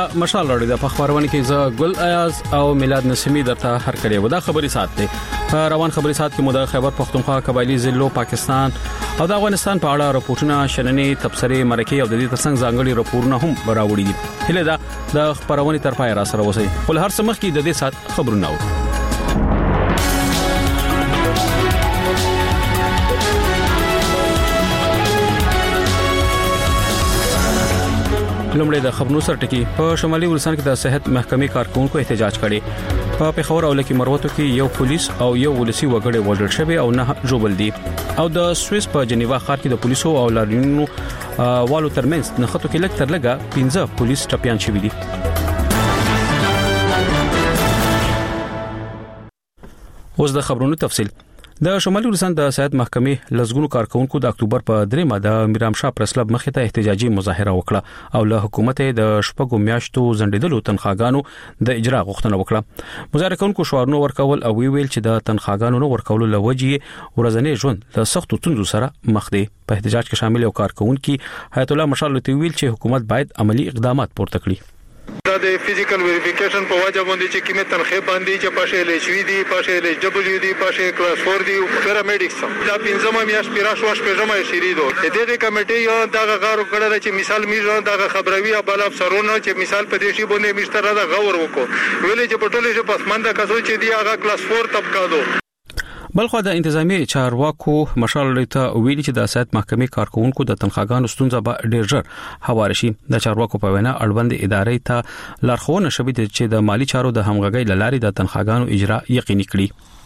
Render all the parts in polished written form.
مشال لري د خبرونه کې ز ګل ایاز او میلاد نسیمی درته هر کړي ودا خبري سات دي روان خبري سات کې مو د خیبر پختونخوا قبایلی ضلعو پاکستان او د افغانستان په اړه راپورټونه شننې تبصره مرکه او د دې ترڅنګ ځانګړي راپورونه هم راوړي دي هله دا د خبرونه تر پای را سره وسی خو هر څه مخ کې د دې سات خبرونه لومړی د خبرونو سرټکی په شمالي ولسان کې د صحت محکمې کارکونکو احتجاج کړي په پیښور او لکی مروتو کې یو پولیس او یو ولسی وګړي وژل شوی او نه جوړل دي او د سويس په جنیوا ښار کې د پولیسو او لاریونونو والو ترمنځ نخښتو کې لک تر لګه 15 پولیس ټپيان شوی دي اوس د خبرونو تفصیل د شمالي ولسان د صحت محکمې لزګونو کارکونکو د اکتوبر په 3 د میرام شاه پرسلب مخې ته احتجاجي مظاهره وکړه او له حکومت د شپږو میاشتو زندیدلو تنخواګانو د اجرا غوښتنه وکړه مظاهره کوونکو شعارونه ورکول او ویل چې د تنخواګانو نو ورکول لوجي ورځنی ژوند له سختو تندو سره مخ دي په احتجاج کې شامل یو کارکونکو حیات الله مشال ویل چې حکومت باید عملی اقدامات پورته کړي دا د فزیکل ویریفیکیشن په واجب باندې چې کیمه تنخواه باندې چې پاشه LHV دي پاشه LHW دي پاشه کلاس 4 دي پیرامیډکس دا پنځمه میاش پیراش واش پېژمه شریدو دغه کمیټه یو دغه غارو کړه چې مثال میږي دغه خبروي ابل افسرونو چې مثال په دې شی باندې مشتره دا غور وکړو ویلې چې په ټوله چې پسمانده کسو چې دی هغه کلاس 4 طبقه دو بلخو د انتظامی چارواکو مشال لته ویلي چې د صحت محکمې کارکونکو د تنخواګانو ستونزه به ډیر ژر هواره شي د چارواکو په وینا اړوند ادارې ته لارښوونه شوې چې د مالی چارو د همغږۍ لارې د تنخواګانو اجرا یقیني کړي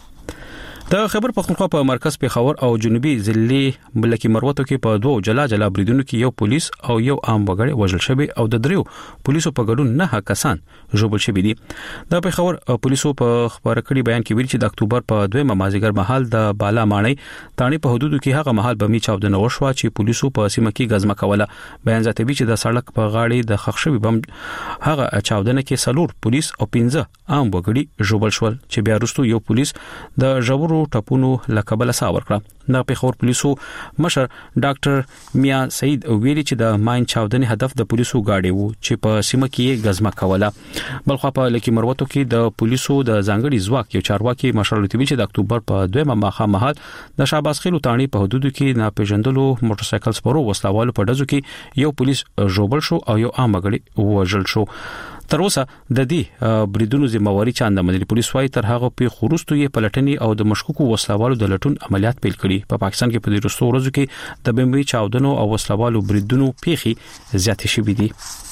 د خیبر پختونخوا په مرکز پیښور او جنوبي ضلع ملکی مروتو کې په دوه جلا بریدونو کې یو پولیس او یو عام وګړی وژل شوی او د دریو پولیسو په ګډون نه کسان ژوبل شوی دي د پیښور پولیسو په خبر کړي بیان کې ویل چې د اکتوبر په 2 مازیګر مهال د بالا ماڼۍ تانی په حدودو کې هغه مهال بمی چاودنه وشوه چې پولیسو په سیمه کې غزمه کوله بیان زیاتوي چې د سړک په غاړې د خښوي بم هغه چاودنه کې سلور پولیس او 15 عام وګړي ژوبل شول چې بیا وروسته یو پولیس د ژورو ټپونو لکبل ساور کړ د پیښور پولیسو مشر ډاکټر میا سعید ویلي چې د ماین چاودنې هدف د پولیسو گاډي وو چې په سیمه کې غزمه کوله بلخو په لکی مروتو کې د پولیسو د ځانګړي ځواک یو چارواکي مشر لوتوي چې د اکتوبر په 2 مهال د شاباس خیلو تانی په حدودو کې ناپېژندلو موټر سایکل سپرو وسلوالو په ډزو کې یو پولیس ژوبل شو او یو عام وګړی وژل شو تر اوسه د دې بریدونو ذمہواری چاند مدني پولیس وايي تر هغه په خروستو یې پلټنې او د مشکوکو وسلوالو د لټون عملیات پیل کړي په پاکستان کې په دې وروستو ورځو کې د بمبي چاودنو او وسلوالو بریدونو پیخي زیاتې شوې دي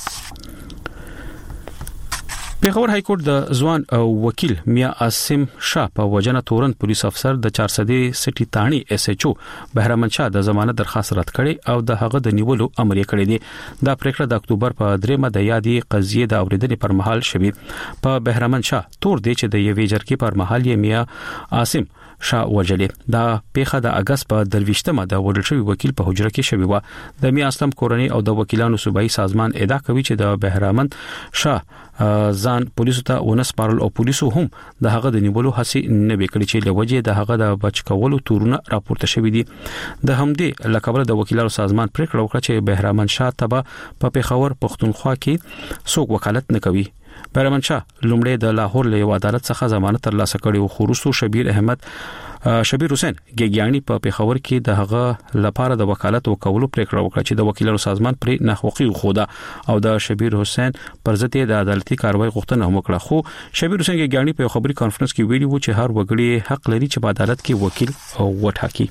پیښور های کورټ د ځوان وکیل میا عاصم شاه په وجنه تورن پولیس افسر د 400 سټي تانی SHO بهرمن شاه د ضمانت درخواست رد کړي او د هغه د نیولو امر یې کړی دی دا پریکړه د اکتوبر په 3 د یادې قضیې د اوریدنې پر مهال شوې په بهرمن شاه تور دی چې د یوې جرګې پر مهال یې میا عاصم شاه وجلې دا پیښه د اگست په 23مه د وډل شوی وکیل په حجره کې شوی و د میا اسلام کورنۍ او د وکیلانو صوبایي سازمان ادعا کوي چې د بهرمن شاه ځان پولیسو ته ونسپارل او پولیسو هم د هغه د نیولو هڅه نه وکړي چې لوجه د هغه د بچ کولو تورونه راپورته شوی دي د همدې لکبره د وکیلانو سازمان پریکړه وکړه چې بهرمن شاه تبه په پیښور پختونخوا کې څوک وکالت نه کوي بهرمن شاه لومړی د لاهور له عدالت څخه ضمانت ترلاسه کړي او خروستو شبیر حسین ګیګیانی په پیښور کې د هغه لپاره د وکالت وکولو پریکړه وکړه چې د وکیلانو سازمان پر نه حقوقي خوده او د شبیر حسین پر ضد د عدالتي کاروای غوښتنه هم وکړه خو شبیر حسین ګیګیانی په خبري کانفرنس کې ویلي و چې هر وګړي حق لري چې په عدالت کې وکیل وټاکي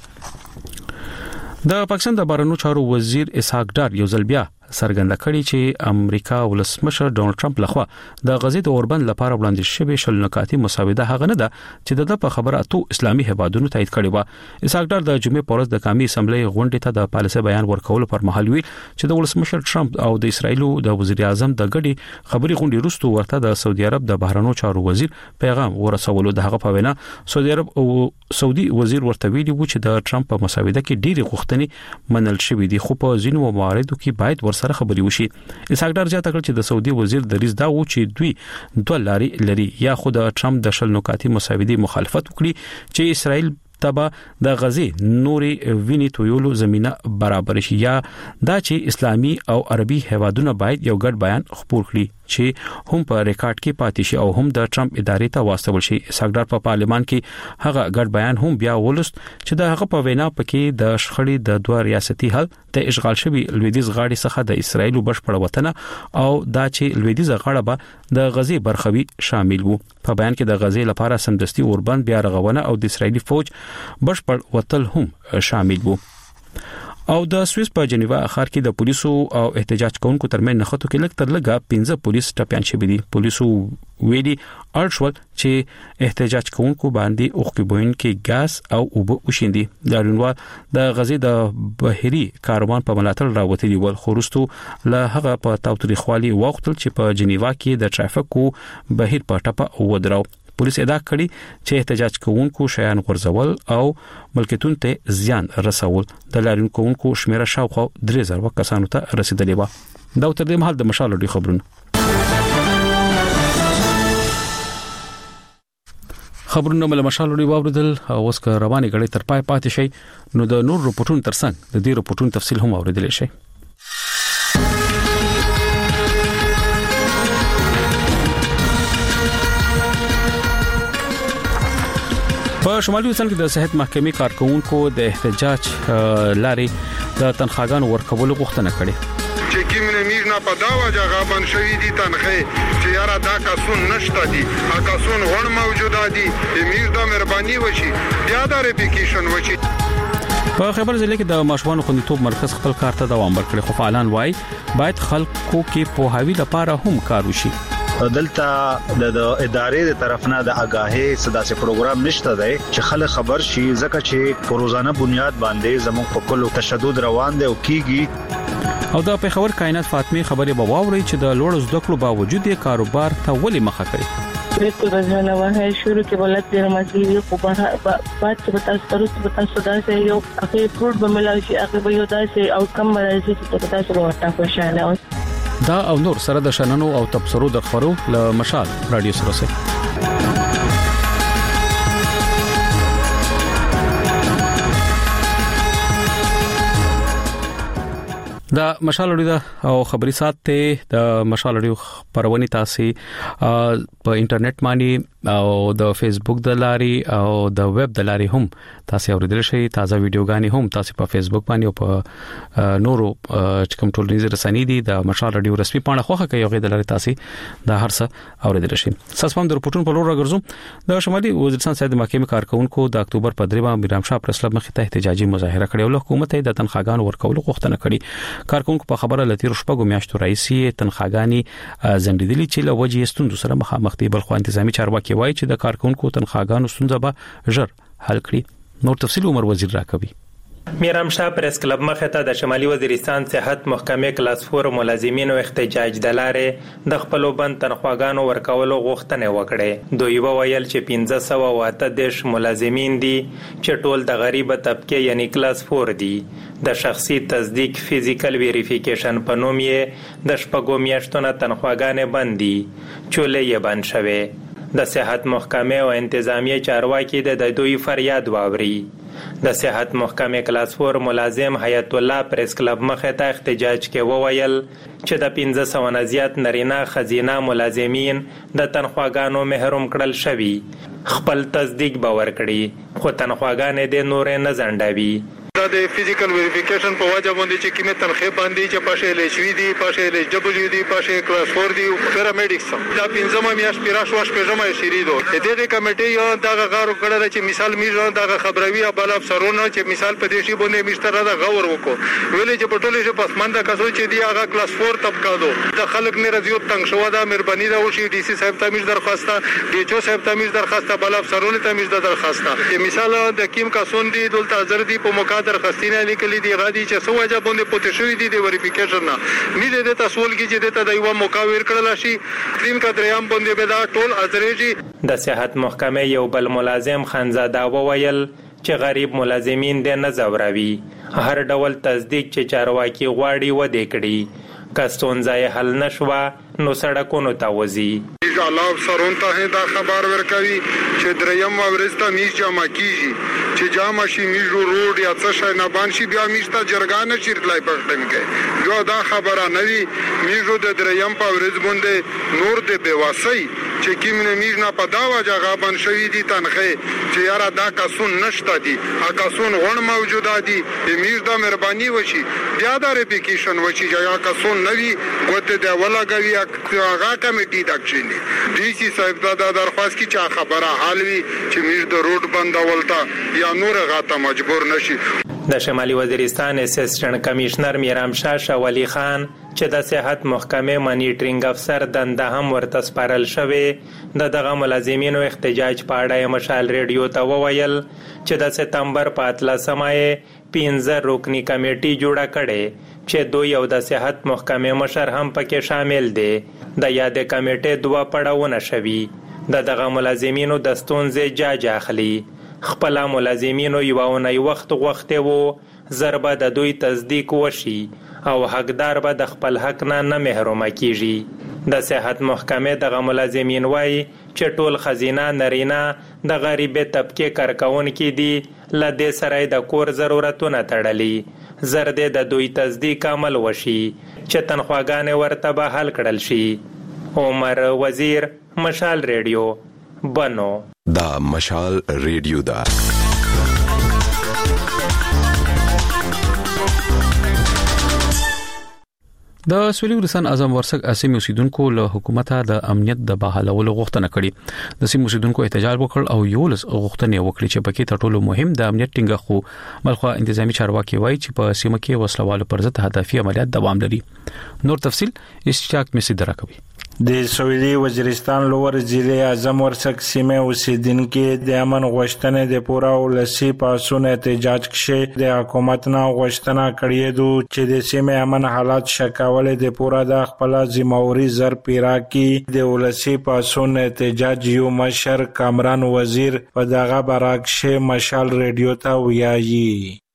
د پاکستان د بهرنیو چارو وزیر اسحاق ډار یو ځل بیا څرګنده کړي چې امریکا ولسمشر ډونالد ټرمپ لخوا د غزې د اوربند لپاره وړاندې شوی شل نکاتي مساوده هغه نه ده چې د په خبره اتو اسلامي هیوادونو تایید کړي و اسحاق ډار د جمعې پورز د قومي اسمبلی غونډې ته د پالیسي بیان ورکول پر مهال وی چې د ولسمشر ټرمپ او د اسرایل د وزیر اعظم د غړي خبري غونډې وروسته ورته د سعودي عرب د بهرنیو چارو وزیر پیغام ورسولو د هغه په وینا سعودي وزیر ورته ویلي و چې د ټرمپ په مساوده کې ډېری غوښتنې منل شوې دي خو په ځینو مواردو کې باید سره خبري وشي اسحاق ډار زیاته کړ چې د سعودي وزیر دریځ دا و چې دوی دوه لارې لري یا خود ټرمپ د شل نکاتي مساوده مخالفت وکړي چې اسرائیل تبا د غزې نوري ویني تویولو زمينه برابر شي یا دا چې اسلامي او عربي هیوادونه باید یو ګډ بیان خپور کړي چې هم په ریکارډ کې پاتې شي او هم د ټرمپ ادارې ته واستول شي. اسحاق ډار په پارلمان کې هغه ګډ بیان هم بیا ولست چې د هغه په وینا پکې د شخړې د دوه ریاستي حل د اشغال شوی لویدیځ غاړي څخه د اسرایل بشپړ وطن او دا چې لویدیځ غاړه به د غزي برخوي شامل وو. په بیان کې د غزي لپاره سمدستي اوربند بیا رغونه او د اسرایلی فوج بشپړ وتل هم شامل وو. او د سويس په جنیوا اخر کې د پولیسو او احتجاج کوونکو ترمن نخښتو کې لږ تر لږه 15 پولیس ټپيان شوي دي. پولیسو ویلي ارشول چې احتجاج کوونکو باندې اوخکبوین کې غاز او اوبه وشیندي. د رنوا د غزي د بهري کاروان په ملاتړ راوتلي ول خورستو له هغه په تاوتریخوالي وختل چې په جنیوا کې د ټرافیکو بهیر په ټپه ودراو. پولیس ادعا کړي چې احتجاج کوونکو شیان غورځول او ملکیتونو ته زیان رسول. د لارونکو شمیره شاوخوا 3000 کسانو ته رسیدلې و. دا تر دې مهال د مشال لري خبرونه مل مشال لري واوردل او اوس که رواني غړي تر پای پاتې شي نو د نور رپورټونو ترڅنګ د دې رپورټونو تفصیل هم اوریدل شي. په شمالي وطن کې د صحت محکمې کارکونکو د احتجاج لارې د تنخواګانو ورکولو غوښتنه کړې چې کیمنه میرنا په دا وجه غابن شوی دي تنخې چې یاره دا کسون نشته دي کسون غون موجوده دي امیر دا مهرباني وشي بیا دا ریپلیکیشن وشي. په خبر ضلع کې د ماشومان خوندیتوب مرکز خپل کار ته دوام ورکړي خو فعالان وایي باید خلکو کې په هاوی لپاره هم کار وشي. دلته د ادارې د طرف نه د آگاهي صداسه پروګرام نشته دی چې خلک خبر شي ځکه چې په روزانه بنیاد باندې زموږ په کلو تشدد روان دی او کیږي. او دا په خبر کائنات فاطمه خبره به واوري چې د لوړ زده کړو باوجود یې کاروبار ته ولې مخه کړی. تو رجانا واه شروع کې ولادت د مسیحي خو بعد چې بتا صدا سے یو اخی فروټ به ملای شي اخی به یو داسې او کم راځي چې تاسو ورته خوشاله اوس. دا او نور سره د شننو او تبصرو د خبرو له مشال رادیو سره سره دا مشال لري او خبري سات ته د مشال لري پرونی تاسو په انټرنیټ باندې او د فیسبوک د لاري او د ویب د لاري هم تاسو اوریدل شي. تازه ویډیوګانی هم تاسو په فیسبوک باندې او په نورو چې کوم ټولنیز رسنۍ دي د مشال رادیو رسمي پاڼه خوخه کوي غوډه د لاري تاسو د هر څه اوریدل شي. ساسپم د رپورټونو په لور راګرځم. د شمالي وزیرستان سید محکمې کارکونکو د اکتوبر په 3 میرام شاه پرس کلب مخې ته احتجاجي مظاهره کړې او حکومت د تنخواګانو ورکولو غوښتنه کړې. کارکونکو په خبره لتیر شپږو میاشتو رئیسي تنخواګانی زندیدلی چې له وجې ستوندو سره مخامخ دي. بلخو انتظامی چارواکي وایي چې د کارکونکو تنخواګانو ستونزه به ژر حل کړي. نور تفصیل عمر وزیر راکوي. میرام شاه پریس کلب مخه ته د شمالي وزیرستان صحت محکمې کلاس 4 ملازمینو احتجاج د لارې د خپل بند تنخواګانو ورکولو غوښتنه وکړه. دوی وویل چې 1508 ملازمین دي چې ټول د غریب طبقه یعنی کلاس 4 دي. د شخصي تصدیق فزیکل ویریفیکیشن په نوم یې د شپږو میاشتو نه تنخواګانې بندي چولې یې بند شوه. د صحت محکمې او انتظامیه چارواکي د دوی فریاد واوري. د صحت محکمې کلاس 4 ملازم حیات الله پریس کلب مخه ته احتجاج کې وویل چې د 1500 نه زیات نارینه خزینه ملازمین د تنخواګانو محروم کړل شوي. خپل تصدیق باور کړي خو تنخواګانې د نور نه ځنډوي. دا د فزیکل ویریفیکیشن په واجب باندې چې کیمه تنخې باندې چې پاشه لچوي دي پاشه لچ دبليو دي پاشه کلاس 4 دي پیرامیډکس دا پنځمه میاش پیراش واش پېژمه شریدو دغه کمیټې یو دغه غارو کړل چې مثال میږه دغه خبروي بل افسرونه چې مثال په دې شی باندې مشتره دا غور وکړو ویلې چې په ټوله شي پسمنده کسو چې دی هغه کلاس 4 طبقه دو د خلک نه رضیو تنگ شو دا مهرباني دا وشي ډي سي صاحب ته مش درخواسته ډي چو صاحب ته مش درخواسته بل افسرونه ته مش درخواسته مثال د کیم کسون دي دلته حاضر دي په موقع درخواستینه لیکلي دي غادي چې سو وجه باندې پوتې شوې دي د ویریفیکیشن نه دې د تسول کې چې د یو موقع ور کړل شي تین کا دريام باندې به دا ټول ازریجی. د صحت محکمې یو بل ملازم خانزاده وویل چې غریب ملازمین د نه زوروي هر ډول تصدیق چې چارواکي غواړي و دې کړي کستونځای حل نشوه نو سړکونو ته وځي. الله سرون ته دا خبر ورکوي چې دریم ورځ ته میش جمع کیږي چې جام شي میجو روډ یا څه شي نه باندې بیا میشته جرګان چیرلای پښتن کې یو دا خبره نوي میجو د دریم په ورځ باندې نور د بیواسي چې کیمنه میجنا په دا وجه غابن شوی دي تنخه چې یاره دا کسون نشته دي کسون غون موجوده دي میج دا مهرباني وشي بیا دا ریپلیکیشن وشي یا کسون نوي کوته د ولګوي هغه کمیټي دکښینی ډي سي صاحب دا درخواست کی چا خبره حال وی چې میج د روډ بندولتا یا نور غاته مجبور نشي د شمالي وزیرستان اسسټنټ کمشنر میرام شاه شاولی خان چې د صحت محکمې مانیټرینګ افسر دنده هم ورته سپارل شوې دغه ملازمینو احتجاج په اړه مشال ریډیو ته وویل چې د سپتمبر په 13 15 رکنی کمیټي جوړه کړي چې دوی او د صحت محکمې مشر هم پکې شامل دي د یاد کمیټې دوه پړاوونه شوي دغه ملازمینو د ستونزې جاج اخلي خپل ملازمینو یوونه وخت غوښته وو ضربه د دوی تصدیق وشي او حقدار به د خپل حق نه محروم کیږي د صحت محکمې دغه ملازمین وایي چې ټول خزینه نارینه د غریبه طبقه کارکونکي دي لدې سره د کور ضرورتونه تړلي زر دې د دوی تصدیق عمل وشي چې تنخواګانې ورته به حل کړل شي عمر وزیر مشال ریډیو بنو دا مشال ریډیو دا د سویلي ولسان اعظم ورسک اسیم اوسیدونکو له حکومت د امنیت د بحالولو غوښتنه کړې د سیم اوسیدونکو احتجاج وکړ او یو لس غوښتنې وکړي چې پکې تر ټولو مهم د امنیت ټینګه خو بلخوا انتظامی چارواکي وایي چې په سیمه کې وسلوالو پر ضد هدفي عملیات دوام لري نور تفصيل اشتیاق مسی دراکوي د سویلي وزیرستان لوړ ضلع اعظم ورسک سیمه اوسیدونکو د امن غوښتنې د پورا ولسی پاسون احتجاج کې د حکومت نه غوښتنه کړې ده چې د سیمه امن حالات شکاول د پورا د خپل ذمہوري زر پیرا کې د ولسی پاسون احتجاج یو مشر کامران وزیر په دغه براکشه مشال ریډیو ته ویایي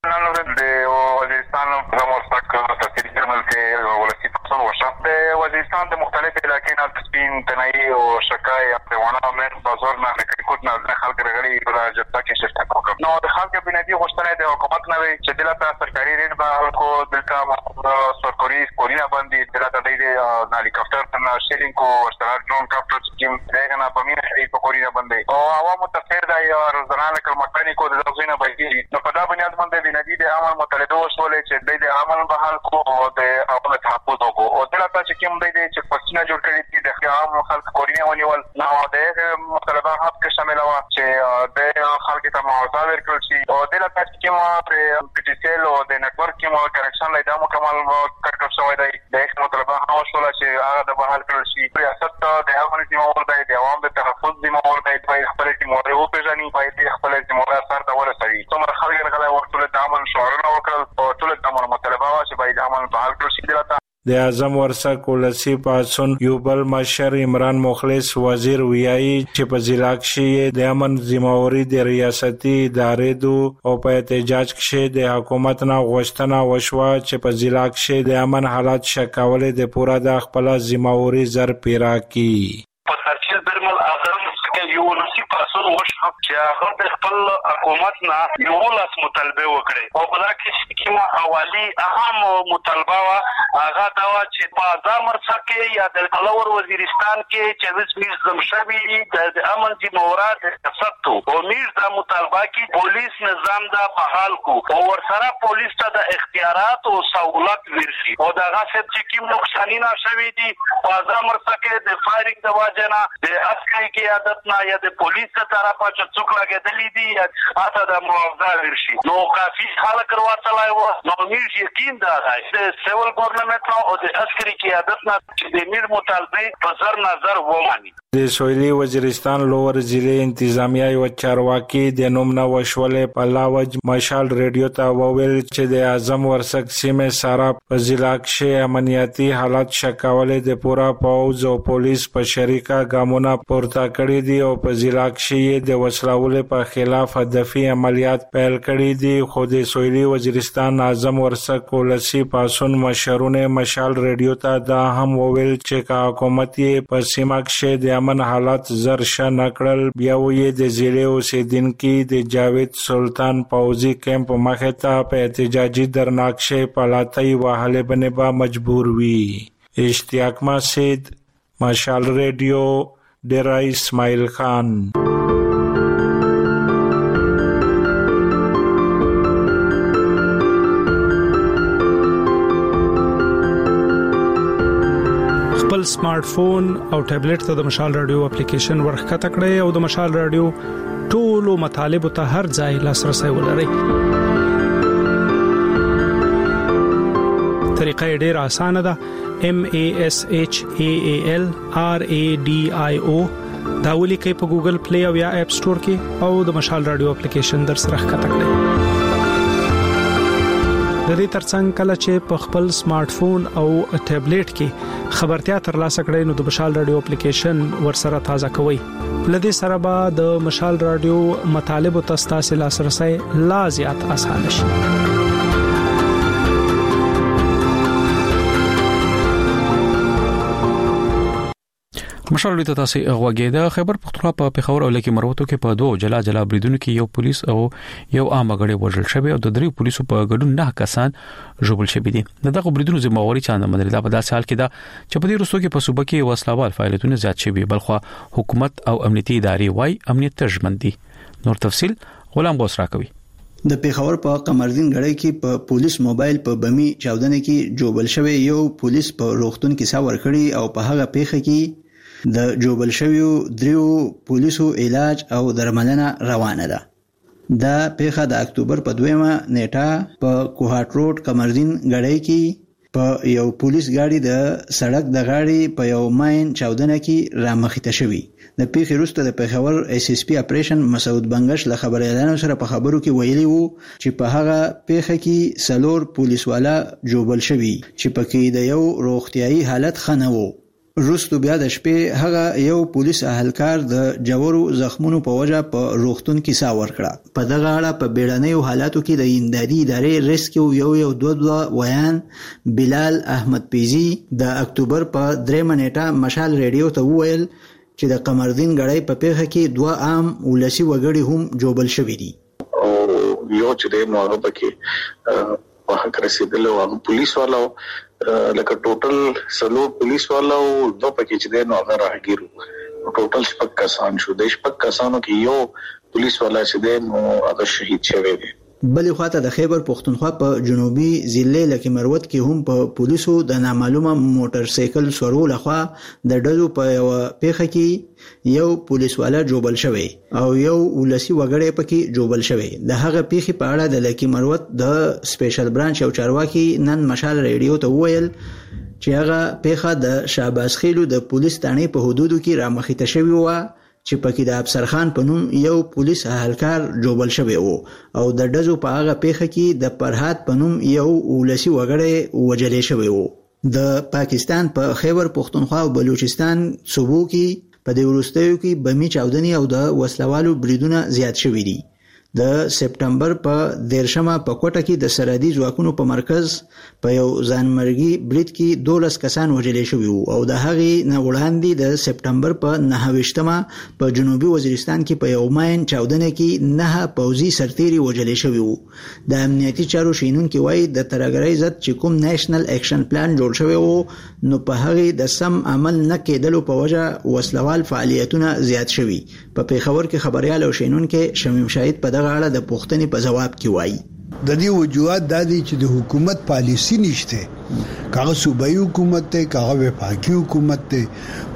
وزیرستان د مختلف علاقې نه تسبین تنایي او شکای افغانانو من بازار نه ریکوټ نه خلک رغړي په جبهه کې شرکت وکړ نو د خلک بنادي غوښتنه د حکومت نه وي چې دلته سرکاري ریټ به کو دلته سرکاري کورونه باندې دلته د هلیکاپټر نه شیلینګ کو ورسره ډرون کاپټر سکیم دغه نه په مینه په کورونه باندې او عوامو تفسیر دی روزانه کل مکانیکو د ځینې باندې نو په دا بنیاد باندې بنادي د عمل مطالبه وشولې چې د عمل بحال کو او د خپل تحفظ وکړو او دلته چې کوم دی چې پښتنه جوړ کړی دي د عام خلک کورونه ونیول نو د مطالبه حق کې شامل و چې د خلک ته معاوضه ورکړل شي او دلته چې کوم پر پی ټی سی ال او د نتورک کې مو کنکشن لای دا مکمل کړکړ شوی دی د مطالبه هغه شول چې هغه د بحال کړل شي ریاست د هغه ذمہوار دی د عوام د تحفظ ذمہوار دی په خپل ذمہوار او پیژني په خپل ذمہوار سره دا ورسوي څومره خلک غلا ورته د عمل شعارونه وکړل او ټول د عمل مطالبه وا چې باید عمل بحال کړل شي دلته د اعظم ورسک ولسی پاسون یو بل مشر عمران مخلص وزیر ویایي چې په ضلع کې د امن ذمہوري د ریاستي ادارې دو او په احتجاج کې د حکومت نه غوښتنه وشوه چې په ضلع کې د امن حالات شکاول د پورا د خپل ذمہوري زر پیرا کی په ترچیل برمل اعظم کې یو لسی پاسون وشو چې هغه د خپل حکومت نه یو لاس مطالبه وکړي او بل کې کومه حوالی اهم مطالبه هغه دا چې په اعظم ورسکه یا د لوړ وزیرستان کې چې د زمشبي د امن ذمہورات ثبت او میر د مطالبه کې پولیس نظام دا بحال کو او ورسره پولیس ته د اختیارات او سہولت ورشي او دا غاښ چې کوم نقصانونه شوي دي په اعظم ورسکه د فایرینګ د واجنه د عسکري قیادت نه یا د پولیس طرفه چې څوک لګیدلی دي اته د معاوضه ورشي نو کافي خلک ورته وو نو میر یقین دا د سیول ګورنمنت او د عسکري قیادت نه چې د میر مطالبه په زر نظر ومني د سویلي وزیرستان لوړ ضلع انتظامیه او چارواکي د نوم نه وشولې په لاوج مشال ریډیو ته وویل چې د اعظم ورسک سیمه سارا په ضلع کې امنیتي حالات شکاول د پورا پوز او پولیس په شریکه ګامونه پورته کړی دي او په ضلع کې د وسلوال په خلاف هدفي عملیات پیل کړی دي. خو د سویلي وزیرستان اعظم ورسک ولسی پاسون مشرونه مشال ریډیو ته دا هم وویل چې حکومت یې په سیمه کې د امن حالات زرشه نکړل. بیا وې د ضلع اوسیدونکو د جاوید سلطان پوزي کیمپ مخه ته په احتجاجي درناکشه پلاتای وهله بنبا مجبور وی. اشتیاق مسجد مشال ریډیو ډیرا اسماعیل خان. خپل سمارټ فون او ټابلیټ ته د مشال رادیو اپلیکیشن ورخکته کړئ او د مشال رادیو ټولو مطالب ته هر ځای لاسرسي ولرئ. طریقه ډیر اسانه ده. MASHAAL RADIO دا ولیکئ په ګوګل پلی او یا اپ سٹور کې او د مشال رادیو اپلیکیشن در سره ښکته کړئ. د دې ترڅنګ کله چې په خپل سمارټ فون او ټابلیټ کې خبرتیا ترلاسه کړئ نو د مشال رادیو اپلیکیشن ورسره تازه کوئ. لدې سره به د مشال رادیو مطالب او تاسو لاسرسي لا زیات آسان شي. مشال ریته تاسو غوږی د خیبر پختونخوا په پیښور او لکه مروتو کې په دوه جلا بریدونو کې یو پولیس او یو عام غړي وژل شوی او د درې پولیسو په ګډون 9 کسان ژوبل شوی دي. دغه بریدونو ذمہواری چانه منل دا په داسې حال کې دا چې په دې وروستو کې په صوبه کې وسلوال فعالیتونه زیات شوي بلخو حکومت او امنیتي ادارې وايي امنیت تضمین دي. نور تفصيل غلام غوس راکوي. د پیښور په قمردین غړی کې په پولیس موبایل په بمی چاودنه کې جوبل شوی یو پولیس په روغتون کې ساور کړی او په هغه پیښه کې د جوبل شویو دریو پولیسو علاج او درملنه روانه ده. دا پیښه د اکتوبر په 2مه نیټه په کوهاټ روډ قمردین غړی کې په یو پولیس گاډي د سړک د غاړي په یو ماین چاودنه کې رامخته شوی. د پیښې وروسته د پیښور SSP اپریشن مسعود بنگش له خبريالانو سره په خبرو کې ویلي وو چې په هغه پیښه کې سلور پولیس والا جوبل شوی چې پکې د یو روغتيایي حالت خنه وو. روستو بیا د شپې هغه یو پولیس اهلکار د جوړو زخمونو په وجه په روغتون کې ساور کړه. په دغه اړه په بیړنیو حالاتو کې د امدادي ادارې ریسکیو یو دوه ویان بلال احمد پیزی د اکتوبر په 3مه نیټه مشال ریډیو ته وویل چې د قمردین غړی په پیښه کې 2 عام ولسی وګړي هم جوبل شوي دي. او یو چې د موږ پکې په هغه رسیدل او پولیس والو لکه ټوټل سلو پولیس والو دوه پکې چې د نو هغه راګیرو ټوټل 6 کسان شو. د 6 کسانو کې یو پولیس والا چې د نو هغه شهید شوی دی. بلې خواته د خیبر پختونخوا په جنوبي ضلع لکه مروت کې هم په پولیسو د نامعلومه موټر سایکل سورول خوا د ډلو په یو پیښه کې یو پولیس والا جوبل شوی او یو ولسی وګړی پکې جوبل شوی. د هغه پیښې په اړه د لکه مروت د سپیشل برانچ او چارواکي نن مشال ریډیو ته وویل چې هغه پیښه د شاباس خیلو د پولیس تانې په حدودو کې رامخته شوی و چې پکې د افسر خان په نوم یو پولیس اهلکار جوبل شوی وو او د ډزو په هغه پیښه کې د فرحات په نوم یو ولسی وګړی وژل شوی وو. د پاکستان په خیبر پختونخوا او بلوچستان صوبو کې په دې وروستیو کې بمی چاودنی او د وسلوالو بریدونه زیات شوي دي. د سپټمبر په 13مه په کوټه کې د سرحدي ځواکونو په مرکز په یو ځانمرګي برید کې 12 کسان وژل شوي وو او د هغې نه وړاندې د سپټمبر په 9مه په جنوبي وزیرستان کې په یو ماین چاودنه کې 9 پوځي سرتیري وژل شوي وو. د امنیتي چارو شینونکو وایي د ترګرۍ ضد چې کوم نېشنل اکشن پلان جوړ شوی وو نو په هغې د سم عمل نه کېدلو په وجه وسلوال فعالیتونه زیات شوي. په پیښور کې خبريال او شینونکو شمیم شاهد په دغه اړه د پوښتنې په جواب کې وایي د دې وجوهات د دې چې د حکومت پالیسی نشته کاغه صوبایي حکومت ته کاغه وفاقي حکومت ته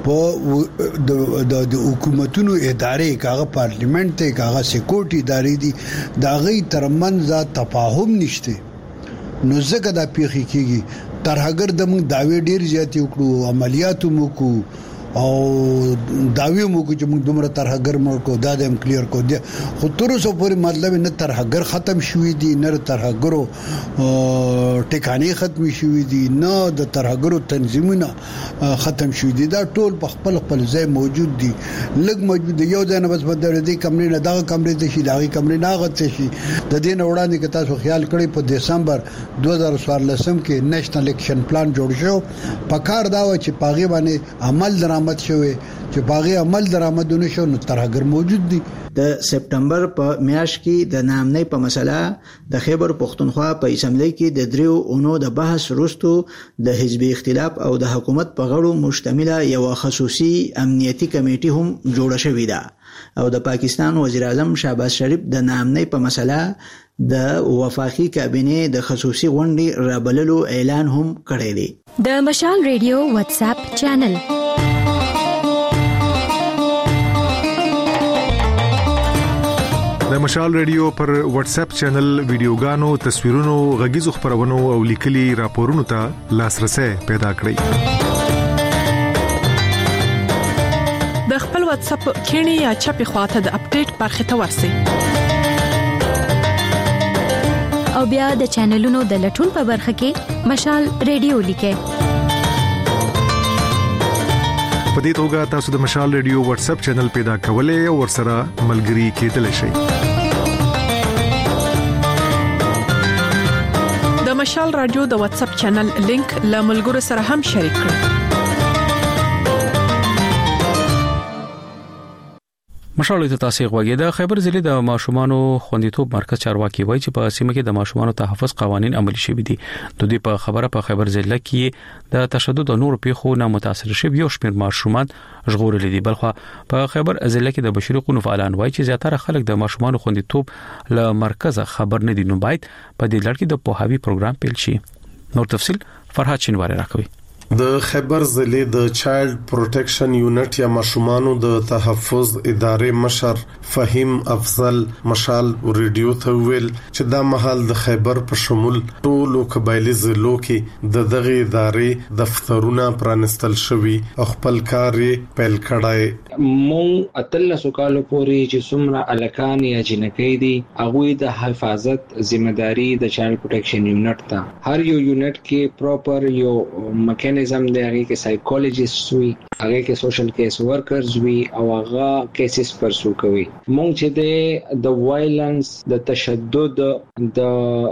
په د حکومتونو ادارې کاغه پارلیمنت ته کاغه سکیورټي ادارې دي دا غي ترمنځ تفاهم نشته نو زګه د پیخي کیږي تر هغه د موږ داوی ډیر زیات وکړو عملیاتو مو کو او داوی مو چې موږ دومره ترهګر مو کو دا د کلیر کو دي خو تر اوسه پورې مطلب نه ترهګر ختم شوې دي نه ترهګرو ټکانې ختم شوې دي نه د ترهګرو تنظیمونه ختم شوې دي دا ټول په خپل ځای موجود دي لګ موجود دي یو ځای نه بس بدل دي کمرې نه دا کمرې ته شي دا کمرې نه غته شي د دې نه وړاندې کې تاسو خیال کړئ په دسمبر 2014 کې نېشنل اکشن پلان جوړ شو پکار دا و چې پاغي باندې عمل درآمد شوی چې پاغي عمل درآمدونه شو نو ترهګر موجود دي د سپټمبر په میاشت کې د نامنۍ په مسله د خیبر پښتونخوا په اسمبلی کې د دریو اونو د بحث وروسته د حزبي اختلاف او د حکومت په غړو مشتمله یو خصوصي امنیتي کمیټه هم جوړه شوې ده او د پاکستان وزیر اعظم شهباز شریف د نامنۍ په مسله د وفاقي کابینه د خصوصي غونډې رابللو اعلان هم کړی دی. د مشال ریډیو واتس اپ چینل د مشال ریډیو پر واتس اپ چینل ویډیوګانو تصویرونو غږیزو خبرونو او لیکلي راپورونو ته لاسرسي پیدا کړئ. د خپل واتس اپ کینی یا چپی خواته د اپډیټ برخه ته ورسئ او بیا د چینلونو د لټون په برخه کې مشال ریډیو لیکه. په دې توګه تاسو د مشال ریډیو واتس اپ چینل پیدا کولای او ورسره ملګري کېدلی شئ. د مشال رادیو د واتس اپ چینل لینک له ملګرو سره هم شریک کړئ. مشال ته تاسو غوږی د خیبر ضلع د ماشومانو خوندیتوب مرکز چارواکي وایي چې په سیمه کې د ماشومانو تحفظ قوانين عملي شوي دي. د دې په خبره په خیبر ضلع کې د تشدد او نور پیښو نه متاثر شوي یو شمېر ماشومان ژغورل دي. بلخو په خیبر ضلع کې د بشري حقوقو فعالان وایي چې زیاتره خلک د ماشومانو خوندیتوب له مرکز خبر نه دي. نو باید په دې لړ کې د پوهاوی پروګرام پیل شي. نور تفصيل فرحات شینواری راکوي. د خیبر ضلع د چایلډ پروټیکشن یونټ یا ماشومانو د تحفظ ادارې مشر فهیم افضل مشال ریډیو ته ویل چې دا مهال د خیبر په شمول ټولو قبایلی ضلعو کې د دغه ادارې دفترونه پرانستل شوي او خپل کار پیل کړای. مونږ اتلسو کالو پورې چې څومره الکان یا جنکې دي هغه د حفاظت ځمېداري د چایلډ پروټیکشن یونټ ته هر یو یونټ کې پراپر یو میکانیزم دی هغه کې سایکولوژیست وي هغه کې سوشل کیس ورکرز وي او هغه کیسز پرسو کوي. مونږ چې د وایلنس د تشدد د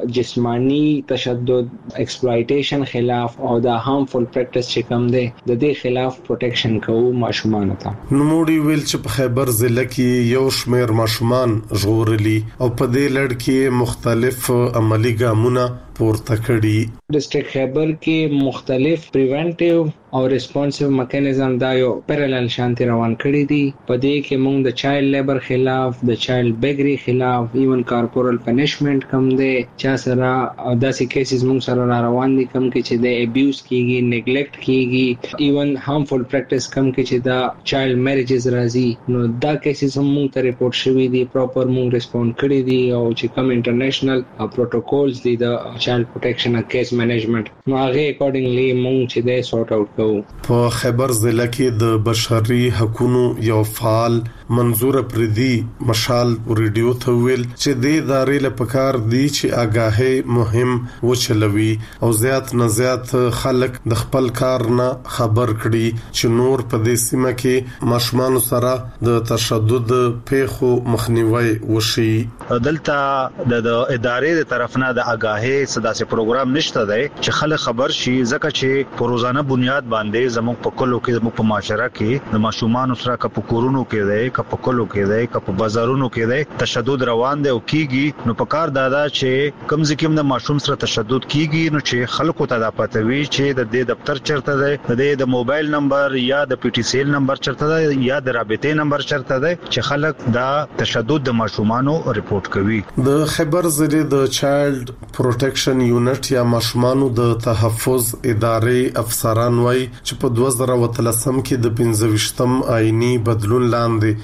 جسمانی تشدد ایکسپلویټیشن خلاف او د هارمفul پریکټس چې کوم دی د دې خلاف پروټیکشن کوو ماشومان ته. نوموړي ویل چې په خیبر ضلع کې یو شمېر ماشومان ژغورلي او په دې لړ کې مختلف عملی ګامونه پورته کړي. ډسټریکټ خیبر کې مختلف پریونټیو او ریسپانسیو میکانیزم دا یو پیرالل شانتي روان کړی دي. په دې کې موږ د چایلډ لیبر خلاف د چایلډ بیګری خلاف ایون کارپورل پنیشمنت کم دي چا سره داسې کیسز موږ سره روان دي کم کې چې د ابیوز کیږي نیګلیکټ کیږي ایون هارمفul پریکټس کم کې چې دا چایلډ میریجز راځي نو دا کیسز هم موږ ته ریپورت شوي دي پراپر موږ ریسپوند کړی دي او چې کم انټرنیشنل پروتوکولز دي د چایلډ پروټیکشن او کیس مینجمنت نو هغه اکورډنګلی موږ چې د سورټ آوټ په خیبر ضلع کې د بشري حقوقو یو فعال منظور پردي مشال ریډیو ته ویل چې د ادارې لپاره دي چې آگاهي مهم وچلوي او زیات نه زیات خلک د خپل کار نه خبر کړي چې نور په دې سیمه کې ماشومان سره د تشدد پیښو مخنیوي وشي. دلته د ادارې د طرف نه د آگاهي سداسي پروګرام نشته دی چې خلک خبر شي ځکه چې په روزانه بنیاد باندې زموږ په کلو کې زموږ په معاشره کې د ماشومان سره په کورونو کې دی په کلو کې دی په بازارونو کې دی تشدد روان دی او کیږي. نو په کار دادا چې کم ځکه د ماشوم سره تشدد کیږي نو چې خلکو ته دا پته وي چې د دې دفتر چرته دی د موبایل نمبر یا د پی ټی سی ایل نمبر چرته دی یا د رابطې نمبر چرته دی چې خلک دا تشدد د ماشومانو ریپورت کوي. د خیبر ضلع د چایلډ پروټیکشن یونټ یا ماشومانو د تحفظ ادارې افسران وایي چې په 2013 کې د 25م آئینی بدلون لاندې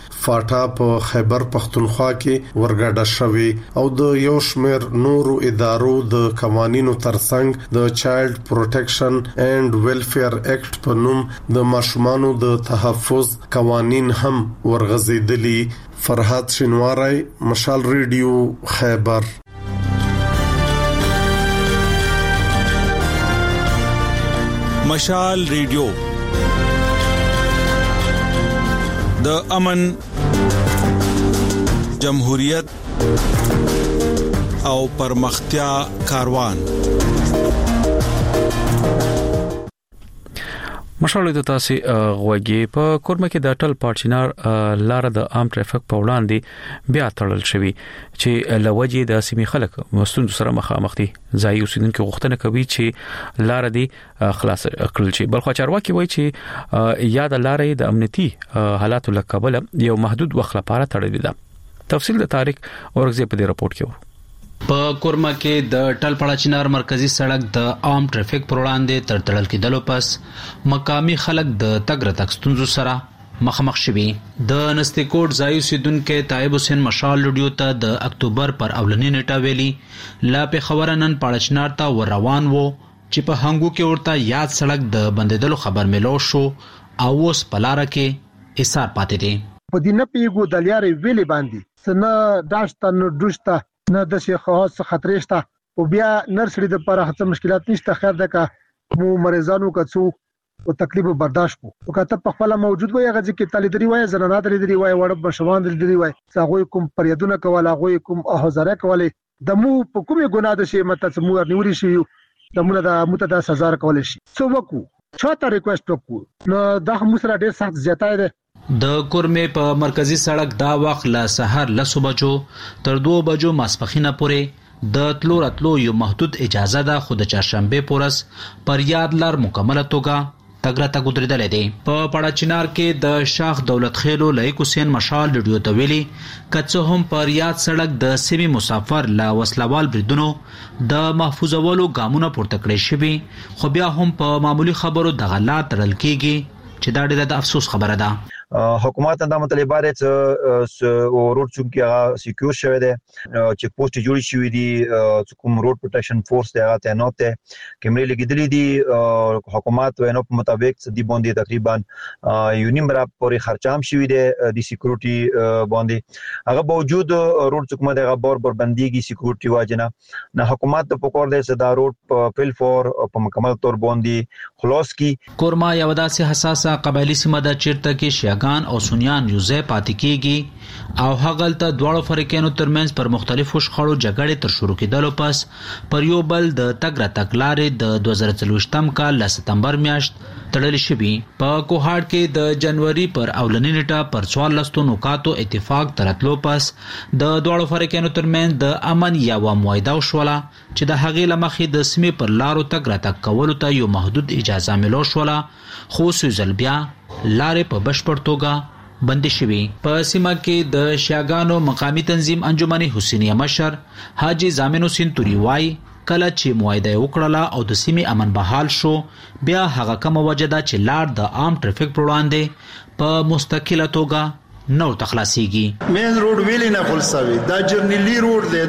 فاټا په خیبر پختونخوا کې ورګډه شوی او د یو شمېر نورو ادارو د قوانینو ترڅنګ د چایلډ پروټیکشن اینڈ ویلفیر ایکټ په نوم د ماشومانو د تحفظ قوانین هم ورغزیدلی. فرحات شینواری، مشال ریډیو، خیبر. مشال ریډیو د امن، جمهوریت او پرمختیا کاروان. مشال د تاسو غوږی په کورمه کې د ټل پارچینار لار د عام ټریفیک په وړاندې بیا تړل شوی چې لوجې د سیمې خلک مستند سره مخامخ دي. ځای اوسیدونکو غوښتنه کوي چې لار دي خلاص کړل شي. بلخو چارواکي وایي چې یاد لارې د امنیتي حالاتو لکبل یو محدود وخت لپاره تړلې ده. تفصیل د طارق اورغزی په دې راپورټ کې په کورما کې د ټلپړه چنار مرکزی سړک د عام ټریفیک پر وړاندې تړل کېدلو پس مقامی خلک د تګ راتګ ستونزو سره مخامخ شوي. د نستې کوټ ځای اوسیدونکو طیب حسین مشال لډیو ته د اکتوبر پر اولنی نیټه ویلي لا په خبرنن پړه چنار ته ور روان وو چې په هنګو کې ورته یاد سړک د بندیدلو خبر ملو شو او اوس په لار کې ایثار پاتې دي. په دې نه پیګو د لارې ویلې باندې سنه داشته نو دوشته نه د شي خاص خطرېشته او بیا نرسړي د پر هڅه مشکلات نشته. خیر ده که مو مریضانو کڅو او تکلیف برداشت کو او کته په خپل موجود وي غږی کې تل دري وای زنانه دري وای وړ بشوان دري وای څنګه کوم پریدونه کول هغه کوم احزاره کول د مو په کومه ګناه ده شي مته مو نیوري شي د مو د متدا سزا کول شي څو وکو چاته ریکوست وکړو نو دا مو سره ډیر سخت زیاتای ده. د کورمه په مرکزی سړک دا وخت لا سحر لسو بجو تر 2 بجو ماسپخینه پورې د تلو راتلو یو محدود اجازه ده. خو د چهارشنبه پورس پر یاد لار مکمله توګه تګرته ګذریدل دي. په پړه چنار کې د شاخ دولت خیلو لایق حسین مشال ډیو ته ویلي کڅه هم پر یاد سړک د سیمه مسافر لا وسلوال بریدونو د محفوظولو ګامونه پورته کړی شوی خو بیا هم په معمولی خبرو د غلط تړل کیږي چې دا ډېره د افسوس خبره ده. حکومت دا مطالبه ده چې روډ چونکی هغه سکیور شوی دی چې پوسټ جوړی شوی دی کوم روډ پروټیکشن فورس دی هغه تعینات دی کیمرې لګیدلې دي. حکومت وینو په مطابق د باندې تقریبا یونیم را پورې خرچام شوی دی د سکیورټي باندې. هغه باوجود روډ حکومت هغه بار بنديږي سکیورټي واجنه نه حکومت په کور دی چې دا روډ په فل فور په مکمل تور باندې خلاص کی. کورما یو داسې حساسه قبایلی سیمه د چیرته کې شیعاګان او سنیان یوځای پاتې کیږي او هغلته دواړو فریقینو ترمنځ پر مختلفو شخړو جګړې تر شروع کېدلو پس پر یو بل د تګ راتګ لارې د 2023م کال ل سپتمبر میاشت تړل شوی. په کوهاټ کې د جنوري پر اولنی نیټه پر 14 نقاطو اتفاق تراتلو پس د دواړو فریقینو ترمنځ د امن یا معاهده وشوله چې د هغې لمخې د سیمې پر لارو تګ راتګ کولو ته یو محدود اجازه ملو شوله خو سوزل بیا لارې په بشپړ توګه بندي شوي. په سیمه کې د شیعاګانو مقامی تنظیم انجمن حسینیه مشر حاجی زامن حسین توری وای کله چې معاهده وکړه او د سیمې امن بحال شو بیا هغه کوم وجدا چې لار د عام ټریفیک پر وړاندې په مستقله توګه نو تخلاصيږي. مین روډ ویلې نه خلصوي دا جرنیلی روډ دی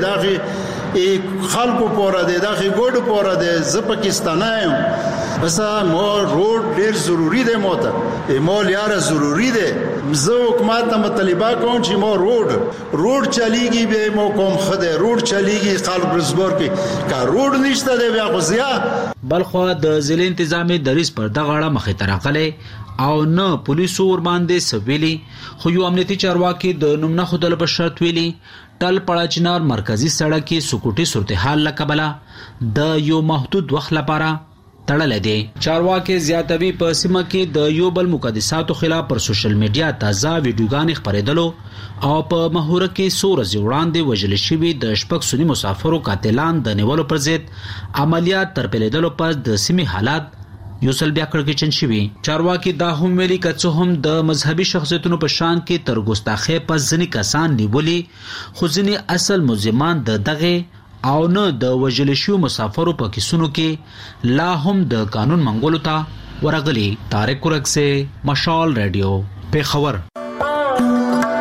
داغه خلکو پورا دی داغه ګوډ پورا دی ز پاکستانایم بس مو روډ ډیر ضروری دی موته مول یار ضروری دی زه حکومت ته مطالبه کوم چې مو روډ چلیږي به مو کوم خده روډ چلیږي خلک برزبور کې کا روډ نشته دی بیا غزیا. بلخو د ضلع انتظامی دریس پر دغه اړه مخې ترغله او نه پولیسو ور باندې سویلی خو یو امنیتي چارواکي د نوم نه خدل په شرط ویلي ټل پړه چنار مرکزی سړک کې سکوټي صورتحال لکبله د یو محدود وخت لپاره تړل دي. چارواکي زیاتوي په سیمه کې د یو بل مقدساتو خلاف پر سوشل میډیا تازه ویډیوګان خپرېدلو او په مهوره کې سورز وړاندې وجل شوی د شپږ سنی مسافرو قاتلان د نیولو پر ضد عملیات ترپلیدلو پس د سیمې حالات یو سل بیا کړکېچن شوی. چارواکي دا هم ویلي کڅه هم د مذهبي شخصیتونو په شان کې تر ګستاخی پس ځنی کسان نیولي خو ځنی اصل ملزمان د دغه او نه د وجل شو مسافرو په کیسونو کې لا هم د قانون منګولو ته ورغلي. طارق ورکسه، مشال ریډیو، پیښور.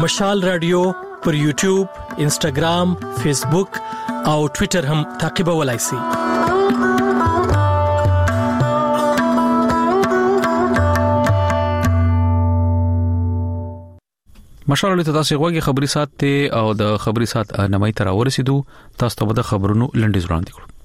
مشال رادیو پر یوټیوب، انسټاګرام، فیسبوک او ټوئیټر هم تعقیبولای شئ. مشال له تاسو غوږی خبري سات ته او د خبري سات نمای تر ورسېدو. تاسو ته د خبرونو لنډیز وړاندې کړو.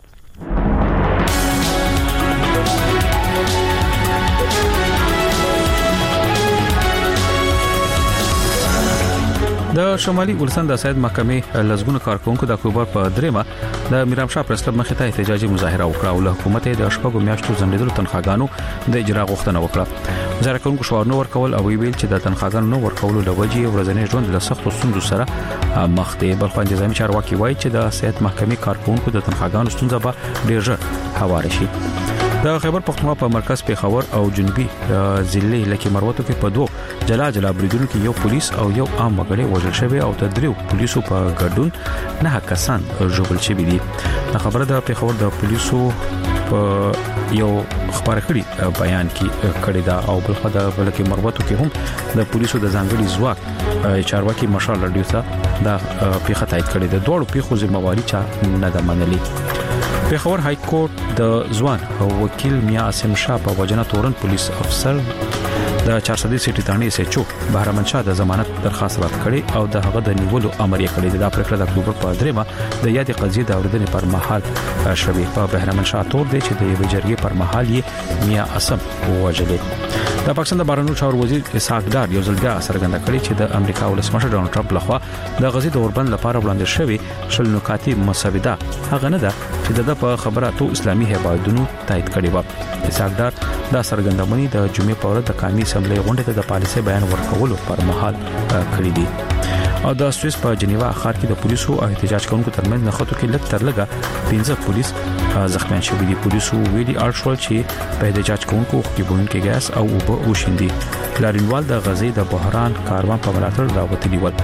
د شمالي ولسان د سید محکمې لزګونو کارکونکو د اکتوبر په 3 د میرام شاه پرس کلب مخې ته احتجاجي مظاهره وکړه او له حکومت د شپږو میاشتو ځنډېدلو تنخواګانو د اجرا غوښتنه وکړه. وزارت کوونکو شوار نو ورکول او ویل چې د تنخواګانو نو ورکولو لوجې ورځنی ژوند له سختو ستونزو سره مخ دی. بلخو انتظامی چارواکي وایي چې د سید محکمې کارکونکو د تنخواګانو ستونزه به ډیر ژر هواره شي. د خیبر پختونخوا په مرکز پیښور او جنوبي ضلع لکه مروتو کې په دوه جلا بریدونو کې یو پولیس او یو عام وګړی وژل شوی او د دریو پولیسو په ګډون 9 کسان ژوبل شوي دي. د خبره د پیښور د پولیسو په یو خبر کړي بیان کې کړي دا او بلخو د بلکې مروتو کې هم د پولیسو د ځانګړي ځواک چارواکي مشال رادیو ته د پیښه تایید کړي. د دوه پیښو ذمہواری چا نه ده منلې. پیښور های کورټ د ځوان او وکیل میا اسم شاه په وجنه تورن پولیس افسر د 400 سیټی تانی SHO بهرمن شاه د ضمانت درخواست رد کړي او د هغه د نیولو امر یې کړی. د پریکړه د اکتوبر په 3 د یادې قضیې د اوریدنې پر مهال شوی په بهرمن شاه تور دی چې د یو جرګې پر مهال یې میا اسم وژلې. د پاکستان د بهرنیو چارو وزیر اسحاق ډار یو ځل بیا څرګنده کړې چې د امریکا ولسمشر ډونالد ټرمپ لخوا د غزې د اوربند لپاره وړاندې شوی شل نکاتي مسوده هغه نه ده چې د په خبراتو اسلامي هیوادونو تایید کړي و. اسحاق ډار دا څرګندونه د جمعې په ورځ د قومي اسمبلی غونډې ته د پالیسي بیان ورکولو پر مهال کړې دي. او د سویس په جنیوا ښار کې د پولیسو او احتجاج کوونکو ترمنځ نښتو کې لږ تر لږه 15 پولیس زخمیان شوي دي. پولیسو ویلي ارشول چې په احتجاج کوونکو خبرونکو ګاز او اوبه وشیندي. لارینوال د غزې د بحران کاروان په ملاتړ راوتلی و.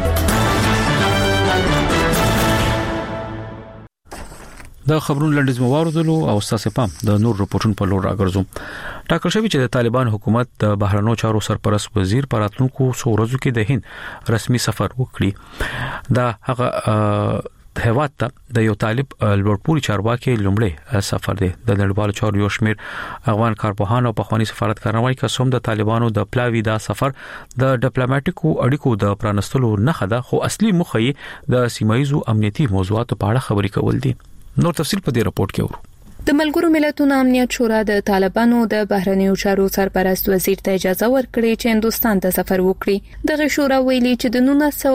د خبرونو لنډیز مواردلو او تاسو پام د نور رپورټونو په لور راګرځوم. ټاکل شوی چې د طالبان حکومت د بهرنیو چارو سرپرست وزیر پر راتلونکو څو ورځو کې د هند رسمي سفر وکړي. دا هغه هیواد ته د یو طالب لوړپوړي چارواکي لومړی سفر دی. د نړیوالو چارو یو شمېر افغان کارپوهان او پخوانی سفارتکاران کوم د طالبانو د پلاوی دا سفر د ډیپلوماټیکو اړیکو د پرانستلو نه خده خو اصلي مخه یې د سیمایي امنیتي موضوعاتو په اړه خبرې کول دي. نور تفصیل په دې راپورټ کې ورو. د ملګرو ملتونو امنیت شورا د طالبانو د بهرنیو چارو سرپرست وزیر ته اجازه ورکړې چې هندستان ته سفر وکړي. دغه شورا ویلي چې د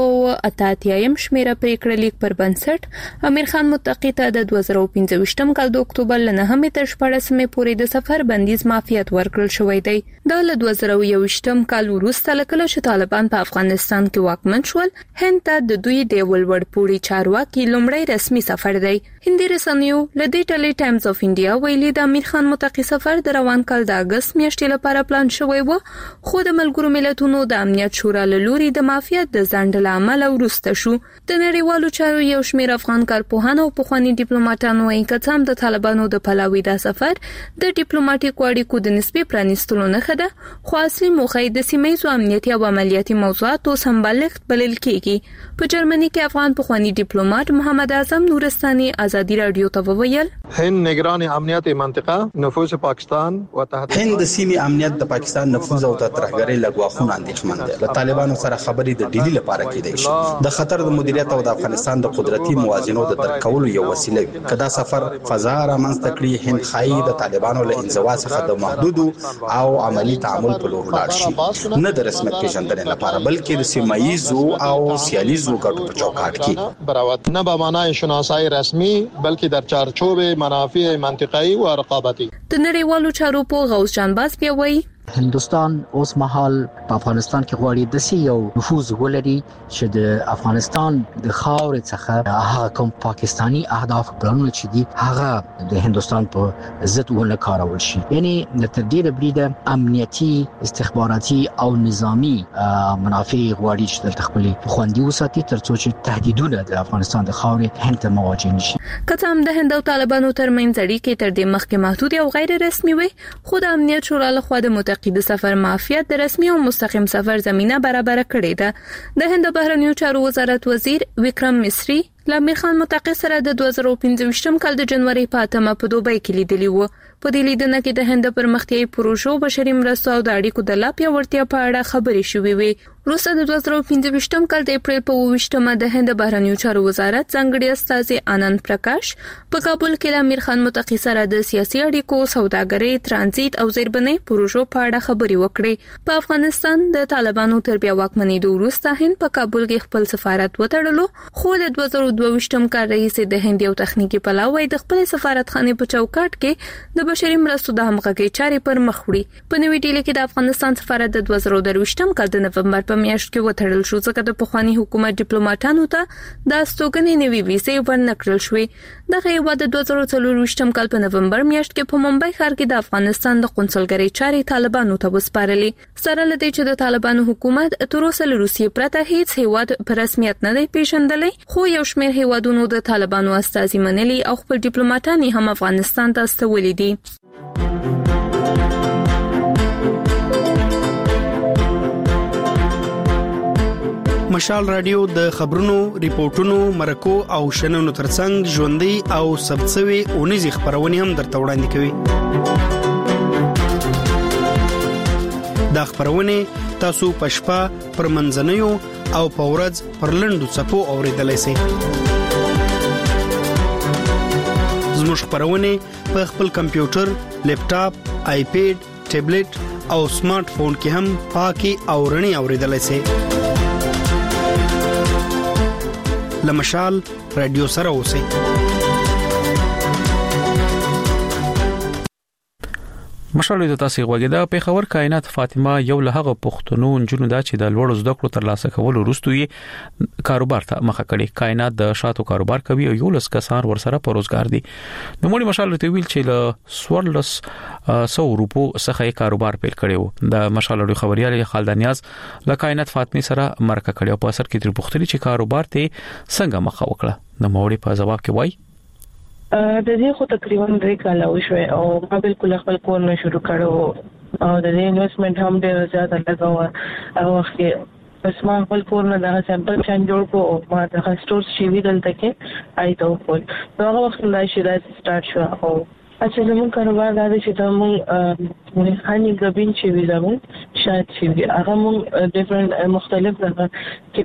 1988م شمیره پریکړه لیک پر بنسټ امیر خان متقی ته د 2015م کال د اکتوبر ل 9مې تر 14مې پورې د سفر بندیز معافیت ورکړل شوی دی. د 2021م کال وروسته لکه چې طالبان په افغانستان کې واکمن شول، هند ته د دوی د ولوړپوړي چارواکي لومړی رسمي سفر دی. هندي رسنیو لدې ټلې ټایمز اف انډیا ویلي د امیر خان متقی سفر د روان کال د اگست میاشتې لپاره پلان شوی و، خو د ملګرو ملتونو د امنیت شورا له لوري د معافیت د ځنډ له امله وروسته شو. د نړیوالو چارو یو شمېر افغان کارپوهان او پخوانی ډیپلوماټان وايي چې د طالبانو د پلاوی دا سفر د ډیپلوماټیک اړیکو د نسبي پرانیستلو نه خده، خو اصلي موخه د سیمه‌ییزو امنیتي او عملیاتي موضوعاتو سمبالښت بلل کیږي. په جرمني کې افغان پخوانی ډیپلوماټ محمد اعظم نورستاني ازادي رادیو ته وویل هند نگران امنیت منطقه نفوذ پاکستان و تحت هند د سیمې امنیت د پاکستان نفوذ او ترهګرۍ لګواخونه اندېښمن دي. له طالبانو سره خبرې د ډیلی لپاره کېدای شي د خطر د مدیریت او د افغانستان د قدرتي موازنو د درک کولو یو وسیله وي. کدا سفر فضا رامنځته کړي، هند خایي د طالبانو له انزوا څخه د محدود او عملی تعامل په لور لاړ شي، نه د رسمیت پیژندنې لپاره بلکې د سیمایي او سیالیزو ګټو په چوکاټ کې براوت نه به معنای شناسایی رسمي بلکې در چارچوب منافع منطقه‌ای و رقابتی. د نړیوالو چارو په غوث جان باز بیا وایي هندستان اوس مهال په افغانستان کې غواړي د یو نفوذ ولري چې د افغانستان د خاورې څخه هغه کوم پاکستانی اهداف پلانونه چې دي هغه د هندستان په ضد ونه کارول شي. یعنی د تر ډیره بریده امنیتي، استخباراتي او نظامی منافع غواړي چې د خپل خوندي وساتي ترڅو چې تهدیدونه د افغانستان د خاورې هند ته مواجه نشي. کته هم د هند او طالبانو ترمنځ اړیکې تر دې مخکې محدود او غیر رسمي وي، خو د امنیت شورا لخوا د متقی اتفاقي د سفر معافیت د رسمي او مستقیم سفر زمينه برابر کړې ده. د هند بهرنیو چارو وزارت وزیر وکرم مصری لامیر خان متقی سره د 2015 کال د جنوري په 8 په دوبۍ کې لیدلی و. په دې لیدنه کې د هند پرمختیايي پروژو بشري مرستو او د اړیکو د لا پیاوړتیا په اړه خبرې شوې وې. روسه د 2015 کال د اپریل په 28مه د هند بهرنیو چارو وزارت ځانګړي استاذ آنند پرکاش په کابل کې د امیر خان متقی سره د سیاسي اړیکو، سوداګرۍ، ترانزیت او زیربنۍ پروژو په اړه خبرې وکړې. په افغانستان د طالبانو تر بیا واکمنېدو وروسته هند په کابل کې خپل سفارت وتړلو، خو د 2022 کال رئیس د هند یو تخنیکی پلاوی د خپل سفارتخانه په چوکاټ کې د بشري مرستو د همغږي چارې پر مخ وړي. په نوې ډیلي کې د افغانستان سفارت د 2023 کال د نومبر په میاشت کې وتړل شو، ځکه د پخوانی حکومت ډیپلوماټانو ته د استوګنې نوې ویزې ورنکړل شوې. دغه هیواد د 2024 کال په نومبر میاشت کې په ممبئی ښار کې د افغانستان د قونسلګرۍ چارې طالبانو ته وسپارلې. سره لدې چې د طالبانو حکومت تر اوسه له روسیې پرته هیڅ هیواد په رسمیت نه دی پیژندلی، خو یو شمېر هیوادونو د طالبانو استازي منلي او خپل ډیپلوماټان هم افغانستان ته استولي دي. مشال رادیو د خبرونو، ریپورتونو، مرکو او شننو ترڅنګ ژوندۍ او سبڅوي اونیزي خبرونه هم درته وړاندې کوي. دا خبرونه تاسو پښپا پر منځنیو او په ورځ پر لندو چپو اوریدلای شئ. زموږ خبرونه په خپل کمپیوټر، لیپټاپ، آیپیډ، ټابلیټ او سمارټ فون کې هم پاکي او رڼي اوریدلای شئ. لمشال رادیو سره اوسئ. مشال د تاسو غوږی دا په خبر کائنات فاطمه یو له هغه پښتنو انجونو دا چې د لوړ زده کړو ترلاسه کولو وروسته یې کاروبار ته مخه کړي. کائنات د شاتو کاروبار کوي او یو لس کسان ورسره په روزګار دي. نو مولي مشال ته ویل چې له 1400 روپو څخه کاروبار پیل کړي. د مشال له خبريال خالدانیاز له کائنات فاطمه سره مرکه کړي او په اثر کې تر پوښتنه چې کاروبار ته څنګه مخه وکړه. نو مولي په جواب کې وایي د دې خو تقریبا 3 کال وشوي او ما بالکل خپل کور نه شروع کړو او د دې انویسټمنٹ هم ډېر زیات لګاوه. هغه وخت کې بس ما خپل کور نه د سیمپل چان جوړ کو او ما د سٹورز شي ویدل تکه آیته خپل هغه وخت نه شي دا سٹارټ شو. او اچھا زموږ کاروبار دا چې موږ هاني غبین چې ویزامو شاید چې هغه موږ ډیفرنٹ مختلف دغه کې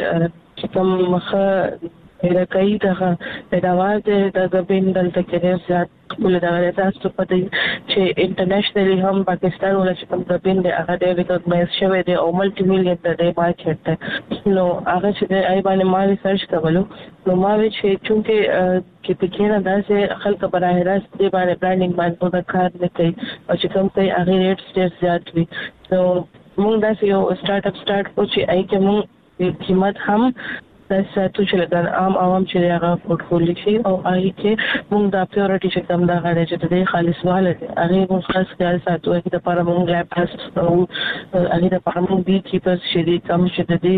پکې کوم مخه دا کوي دغه پیداوار د غبین دلته کې زیات ټول دا تاسو په دې چې انټرنیشنلی هم پاکستان ولا چې کوم غبین د هغه د ریکګنایز شوی دی او ملټي میلیون د مارکیټ ته نو هغه چې آی باندې ما ریسرچ کولو نو ما وی چې چونکه کې پکې نه داسې خلک براه راست دی باندې برانډینګ باندې په کار نه کوي او چې کوم ته هغه ریټ ډېر زیات وي. نو موږ داسې یو سٹارټ اپ سٹارټ کو چې آی کې موږ قیمت هم دا ساتو چې لګن عام چې هغه پورټفولیو شي او آی کې موږ د پیورټی چې کوم دا غواړي چې د خالص واله هغه موږ خاص خیال ساتو چې د لپاره موږ لاب ټیسټ او هغه د لپاره موږ بي کیپرز چې د کوم چې د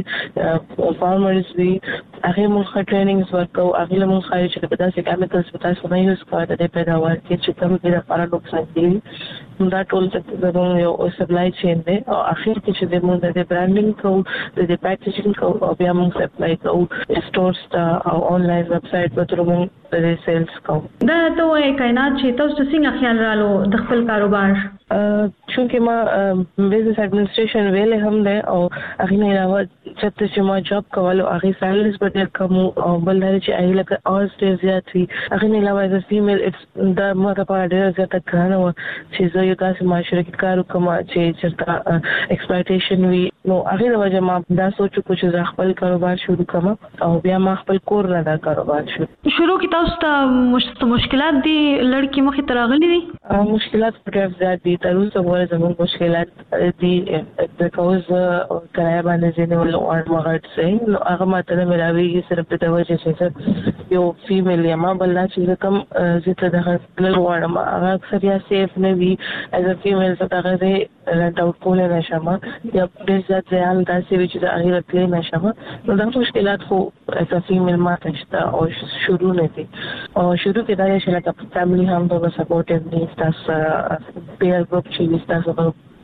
دې فارمرز وی هغه موږ ټریننګز ورکو هغه موږ خارج چې د داسې کیمیکلز په تاسو نه یوز کوو د پیداوار کې چې کوم د لپاره نقصان دي دا ټول څه یو سپلای چین دی او اخر کې چې د موږ د برانډینګ کوو د پیکیجینګ کوو او بیا موږ سپلای کوو stores او آنلاین ویب سټ په تر موږ د سیلز کوم. دا ته وایي کائنات چې تاسو څنګه خیال رالو د خپل کاروبار چونکه ما بزنس ایڈمنسټریشن ویلې هم ده او هغه نه علاوه چې ما جاب کولو هغه سیلز په ډېر کم او بل دا چې هغه لکه اورز ډېر زیات وي. هغه نه علاوه د فیمیل دا ما په ډېر زیات کارونه و چې زه یو داسې معاشره کې کار کوم چې چرته ایکسپلایټیشن وي. نو هغه د وجه ما دا سوچ کو چې خپل کاروبار شروع کوم او بیا ما خپل کور نه دا کاروبار شروع کی تاسو ته مشکلات دي لړکی مخې ته راغلي دي؟ مشکلات ډېر زیات دي تر اوسه ورته زموږ مشکلات دي د کوز کرایه باندې ځینې ول وغړت سي نو هغه ماته نه ملاويږي صرف د وجه چې یو فیمیل یا ما بل چې کوم زیاته د غوړم هغه اکثر یا سیف نه وي از ا فیمیل څخه هغه رنټ اوټ کول نه شمه یا ډېر زیات ځان داسې چې د هغه پلی نه شمه نو دا مشکلات خو از ا فیمیل ماته شته او شروع نه دي او شروع کې دا چې لکه فیملی هم په سپورټیو دي تاسو پیر ګروپ چې تاسو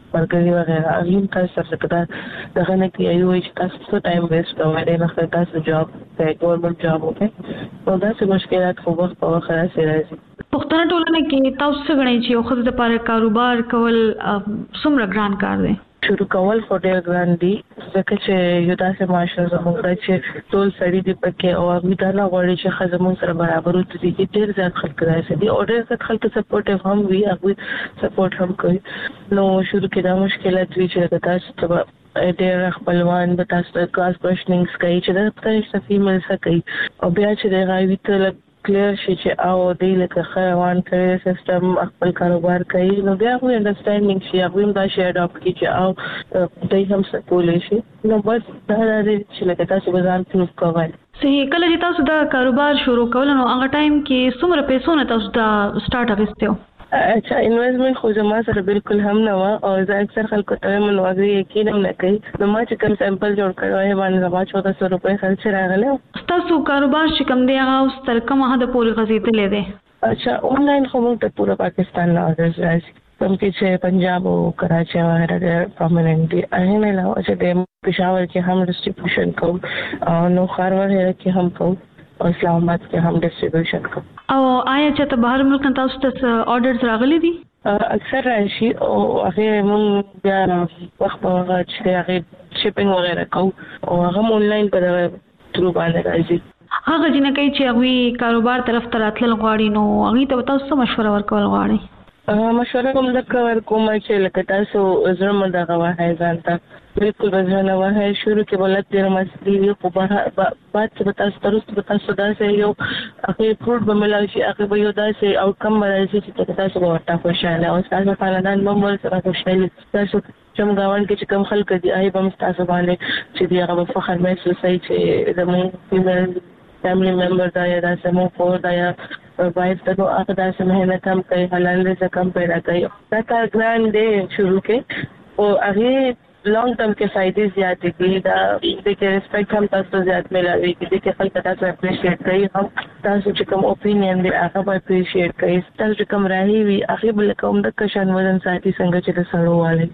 مرګري وغیرہ اغین تاسو سره کدا دغه نه کې یو چې تاسو ټایم ویسټ کوئ نه تاسو جاب ته ګورنمنت جاب وکړئ او دا څه مشکلات خو وخت په وخت راځي. پښتون ټولنه کې تاسو څنګه چې یو خدای لپاره کاروبار کول څومره ګران کار دی؟ شروع کول خو ډېر ګران دي ځکه چې یو داسې معاشره زموږ چې ټول سړي دي پکې او هغوی دا نه غواړي چې ښځه موږ سره برابر ودرېږي. ډېر زیات خلک داسې دي او ډېر زیات خلک سپورټیو هم وي هغوی سپورټ هم کوي. نو شروع کې دا مشکلات وي چې تاسو ته ډېر خپلوان به تاسو ته کلاس کوېشنینګز کوي چې دا پته فیمیل څه کوي او بیا چې د هغوی ته کلیر شي چې او دی لکه روان کړی سیستم خپل کاروبار کوي نو بیا خو انډرسټانډینګ شي هغوی هم دا شی اډاپټ کړي چې او دی هم سپولی شي. نو بس دا دی چې لکه تاسو به ځان پروف کوئ. صحیح. کله چې تاسو دا کاروبار شروع کول نو هغه ټایم کې څومره پیسو نه تاسو دا سٹارټ اغوستیو؟ اچھا انویسټمنټ خو زما سره بالکل هم نه و او زه اکثر خلکو ته منو هغه یقین هم نه کوي. نو ما چې کوم سیمپل جوړ کړو هغه باندې زما 1400 روپۍ خرچ راغله. تاسو کاروبار چې کوم دی هغه اوس تر کومه حد پورې غزیدلې دی؟ اچھا آنلاین خو موږ ته پورا پاکستان نه اورز راځي کوم چې پنجاب او کراچي وغیرہ ډېر پرمننٹ دي. هغه نه علاوه چې د پېښور کې هم ډسټریبیوشن کوو او نو خار وغیرہ کې هم کوو او اسلام آباد کې هم ډسټریبیوشن کوو. او آیا چې ته بهر ملک نه تاسو ته آرډرز راغلي دي؟ اکثر راشي او هغه مونږ بیا وخت په وخت چې هغه شپینګ وغیرہ کوو او هغه آنلاین په ترو باندې راځي. هغه جنہ کوي چې هغه کاروبار طرف ته راتلل غواړي نو هغه ته تاسو څه مشوره ورکول غواړئ؟ مشوره کوم ورکوم چې لکه تاسو زړه مند غواړئ ځان ته بالکل بځنه واه شروع کې ولادت ډیر مسلې خو بعد چې تاسو تاسو دا سه یو هغه فروټ به ملای شي هغه به یو داسې آوټکم راځي چې تاسو به ورته خوشاله او تاسو خاندان ممبر سره خوشاله تاسو چې موږ کې چې کوم خلک دي آی به تاسو باندې چې دی هغه فخر محسوس کوي چې زموږ فیمیل فیملی ممبر دا یا سمو فور دا یا وایف ته هغه داسې مهنت هم کوي حلال رزق هم پیدا کوي. دا کار ګران دی شروع کې او هغه لانگ ٹرم کے فائدے زیادہ دي دا د ریسپیکټ هم تاسو زیات ملوي دي چې خلک تاسو اپریشیټ کوي هم تاسو چې کوم اوپینین دی هغه به اپریشیټ کوي تاسو چې کوم راهي وي هغه بل کوم د کشن وزن ساتي څنګه چې د سړو والي.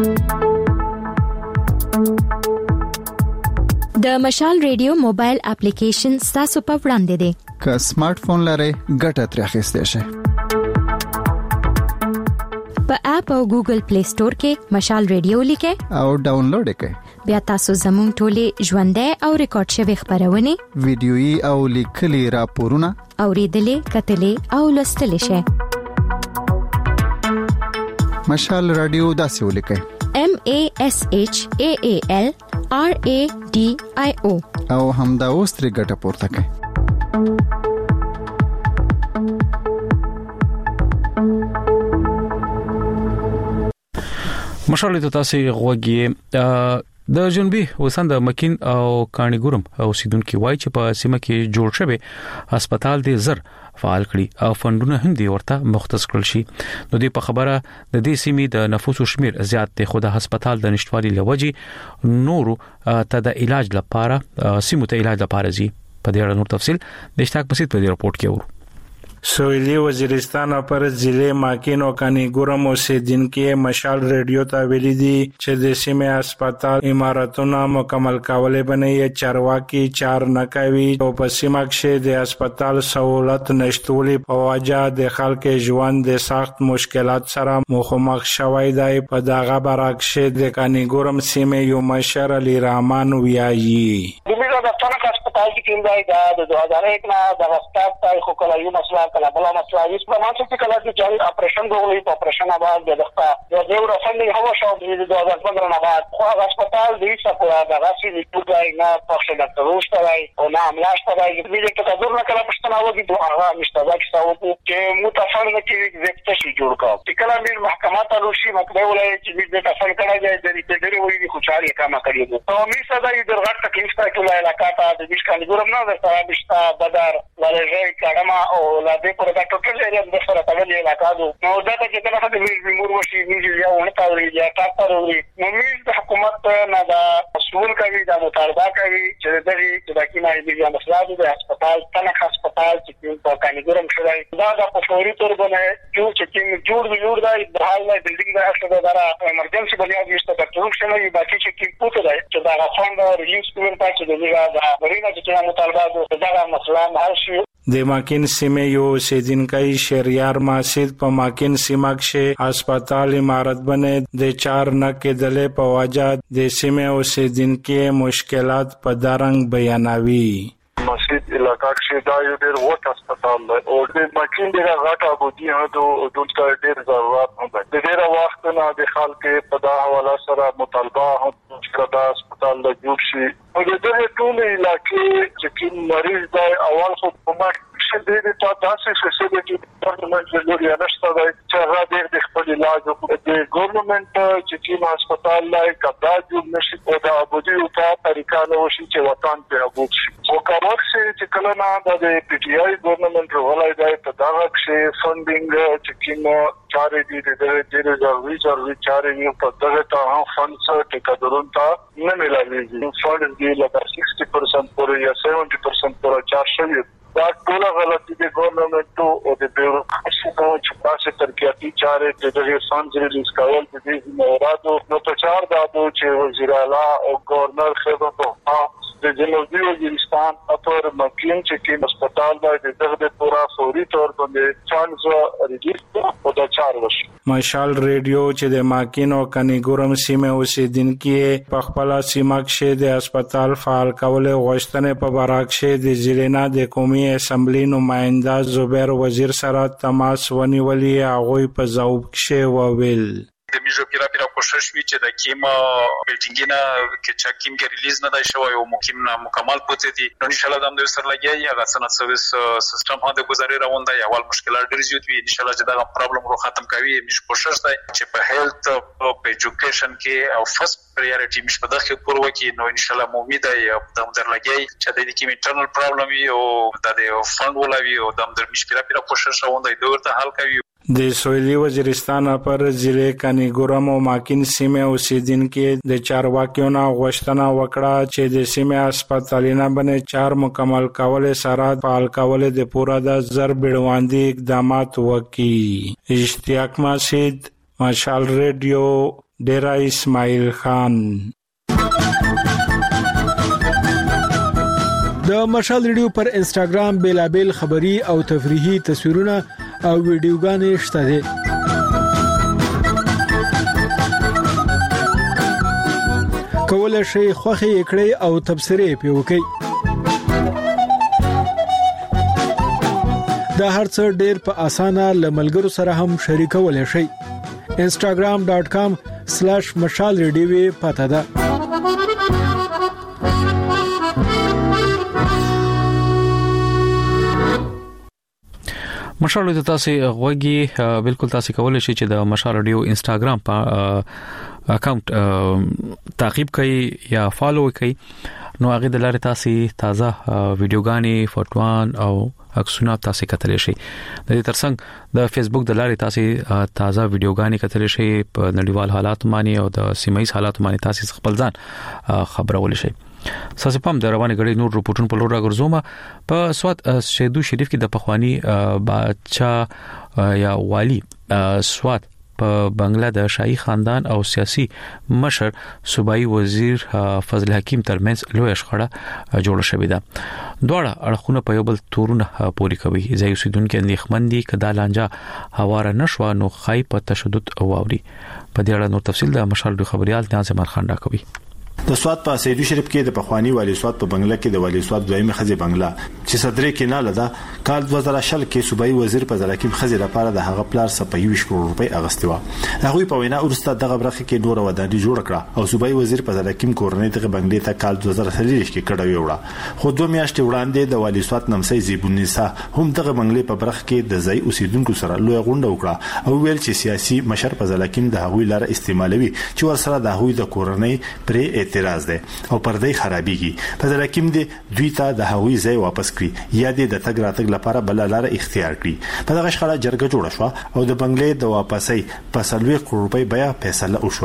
د مشال ریډیو موبایل اپلیکیشن تاسو په وړاندې دی که سمارټ فون لرئ ګټه ترې اخیستئ شئ. په اپ او ګوګل پلی سٹور کې مشال ریډیو لیکه او ډاونلوډ کړئ. بیا تاسو زموږ ټولې ژوندۍ او ریکارډ شوی خبرونه ویډیويي او لیکلي راپورونه اوریدلې کتلې او لوستلې شئ. مشال رادیو داسې ولیکئ MASHAALRADIO او همدا اوس ترې ګټه پورته کړئ. مشال ته تاسو غوږی د جنوبي وسند مکین او کانګورم اوسیدونکو وای چې په سیمه کې جوړ شوی هسپتال د زر فعال کړي او فندونه هم دی ورته مختص کړل شي. نو دې په خبره د دې سیمې د نفوسو شمیر زیات دی خو د هسپتال د نشټوالي لوجي نورو ته د علاج لپاره سیمو ته علاج لپاره زی په دې اړه نور تفصيل د اشتاق بسيط په دې رپورت کې ورو. سویلی وزیرستان پر ضلع ماکین او کانګورم اوسیدونکو مشال ریډیو ته ویلي دي چې د سیمه هسپتال عمارتونه مکمل کولې بنې چارواکي چار نه کوي او په سیمه کې د هسپتال سہولت نشټولې په وجه د خلکو ژوند د سخت مشکلات سره مخامخ شوی دی. په دغه برعکس د کانګورم سیمه یو مشر علی رحمان ویایي هسپتال کی ټیم دی دا د 2001 نه د وسطات تاریخ کله یو مسله کله بل مسله هیڅ په ماته چې کله چې جاري اپریشن غوړي په اپریشن بعد د دغه یو ډیور فندینګ هوا شو د 2015 نه بعد خو هسپتال د هیڅ په هغه سي د ټوګای نه پښه ډاکټر وشتای او نه عملاش تای د دې ته تاسو نه کله پښتنه وږي دوه هغه مشتبه کې ساو چې متفرد کې وکټ شي جوړ کا چې کله د محکمه ته روشي مکتب ولای چې دې تفصیل کړه د دې ډېرې وړي خو چاري کما کړی او می صدا یې درغټ تکلیف ته ټول علاقه ته د کانګورم نه د سرابشتا بدر ولې کډما او لا دې پر دا ټوټل ایریا د سره تړلې علاقه دو نو دا چې کله د مور وشي نیږي یا ونه تاوري یا تاسو وري نو د حکومت نه دا مسؤل کوي دا مطالبه کوي چې دغه د کیمای د مسلادو د هسپتال تنه هسپتال اسپیټال چې په کانګورم شوی دا د فوري تور باندې چې جوړ دا د حال نه بلډینګ دا څه دا ایمرجنسي بنیاد نشته د ټول شنه باقي چې پوتو دی چې دا فند ریلیز کوي پاتې د دا غرینا چې مطالبه دا مسله حل شي د ماکین سیمه یو اوسیدونکو شهریار ماسید په ماکین سیمه کې هسپتال عمارت باندې د 4 نه کېدلې په وجه د سیمه اوسیدونکو مشکلات په دارنګ بیانوي مسجد علاقہ کې دا یو ډېر وټ هسپتال دی او د ماکین ډېر غټه ابودي هدو دلته ډېر ضرورت هم دی د ډېر وخت نه د خلکو په دا حواله سره مطالبه هم چې دا هسپتال د جوړ شي او د دې ټول علاقې چې مریض دی اول خو په چې د تاسو فیسیلیټي ډپارټمنټ له لوري نشته دی چې هغه د خپل علاج او د ګورنمنت چې هسپتال لای کدا جوړ نشي او د ابودي په طریقه نو شي چې وطن په ابود شي او کار چې کله نه د پی ټی آی ګورنمنت ولای دی په دا کې فندینګ چې چارې دي د ضروري چارې یو په دغه ته فندز ټیکادرون ته نه ملایي فند دی لکه 60% پورې یا 70% پورې چارج شوی دا ټول غلطي د ګورنمنت او د بیوروکراسي چې تاسو ترکیاتي چارې د فند ریلیز کول د دې مرادو نو په چار دا چې وزیر اعلی او گورنر خبرو د جنوبي وزیرستان اپر مکین چې هسپتال باندې دغه پورا فوري تور باندې فندز ریلیز او د 4 ورځ مشال ریډیو چې د ماکین او کنيګورم سیمه اوسیدونکو په خپل سیمه کې د هسپتال فعال کول غوښتنه په براکشه د ضلع د قومي اسمبلی نماینده زبیر وزیر سره تماس ونیولې هغه په ځواب کې وویل د میجو پیرا کوشش وی چې د کیم بلډینګ نه کې چې کیم کې ریلیز نه دی شوی او مکمل مکمل پوتې دي نو ان شاء الله د سر لګي هغه سنت سرویس سیستم باندې گزارې روان دی اول مشکلات ډېر زیات وي ان شاء الله چې دا پرابلم رو ختم کوي میش کوشش دی چې په هیلث او په ایجوکیشن کې او فرست پریورټی میش په دغه پور وکي نو ان شاء الله امید دی د در لګي چې د دې کې انټرنل پرابلم وي او د فند ولوي او د میش پیرا کوشش روان دی ورته حل کوي د سویلی وزیرستان پر ضلع کنيګورم او ماکین سیمه اوسیدونکو د چارواکیو نه غوښتنه وکړه چې د سیمه هسپتالونه باندې 4 مکمل کول سره فعال کول د پورا د زر بیړواندي اقدامات وکړي اشتیاق مسجد مشال ریډیو ډیرا اسماعیل خان د مشال ریډیو پر انستګرام بیلابل خبری او تفریحي تصویرونه او ویډیوګانې شته دي کولای شئ خوښي کړئ او تبصره پې وکړئ دا هرڅه ډېر په اسانه لملګرو سره هم شریکولای شئ instagram.com/mashalradio پته ده مشال ته تاسو غوږی بالکل تاسو کولای شئ چې د مشال ریډیو انستګرام په اکاونټ تعقیب کړئ یا فالو کړئ نو هغه د لارې تاسو تازه ویډیوګانې فوټوان او عکسونه تاسو کتلی شئ د دې ترڅنګ د فیسبوک د لارې تاسو تازه ویډیوګانې کتلی شئ په نړیوال حالات باندې او د سیمایي حالات باندې تاسو خپل ځان خبرول شئ ساسې پام د رواني غړي نور رپورټونو په لور راګرځوم په سواد شهدو شریف کې د پخوانی بادشاہ یا والی سواد په بنگلا د شاهي خاندان او سیاسي مشر صوبایي وزیر فضل حکیم ترمنځ لوی شخړه جوړه شوې ده دواړه اړخونه په یو بل تورونه پوري کوي ځای اوسیدونکو اندېښمندي کدا لانجه هواره نشو نو خای په تشدد او اوري په دې اړه نور تفصیل د مشال خبريال ناظم خان را کوي د سواد په سیدو شریف کې د پخوانی والی سواد په بنگلا کې د والی سواد دویمه خزي بنگلا چې صدرې کې نه لدا کال 2000 کې صوبایي وزیر په ځلکیم خزي لپاره د هغه پلار سپه 20 کروڑ روپۍ اغستوا هغه په وینا ورسته دغه برخه کې نور ودانۍ جوړ کړه او صوبایي وزیر په ځلکیم کورنۍ دغه بنگلې ته کال 2023 کې کډه ویوړه خو 2 میاشتې وړاندې د والی سواد نمسي زیبونیسا هم دغه بنگلې په برخه کې د ځای اوسیدونکو سره لوی غونډه وکړه او ویل چې سیاسي مشر په ځلکیم د هغوی لار استعمالوي چې ورسره د هغوی د کورنۍ پرې اعتراض ده او پردې خرابېږي په ځلکیم دي دوی ته د هغوی ځای واپس کړي یا د تګ راتګ لپاره بل لار اختیار کړي په دغه شخړه جرګه جوړه شو او د بنگلې د واپسۍ په 30 کروڑ روپۍ بیا فیصله وشوه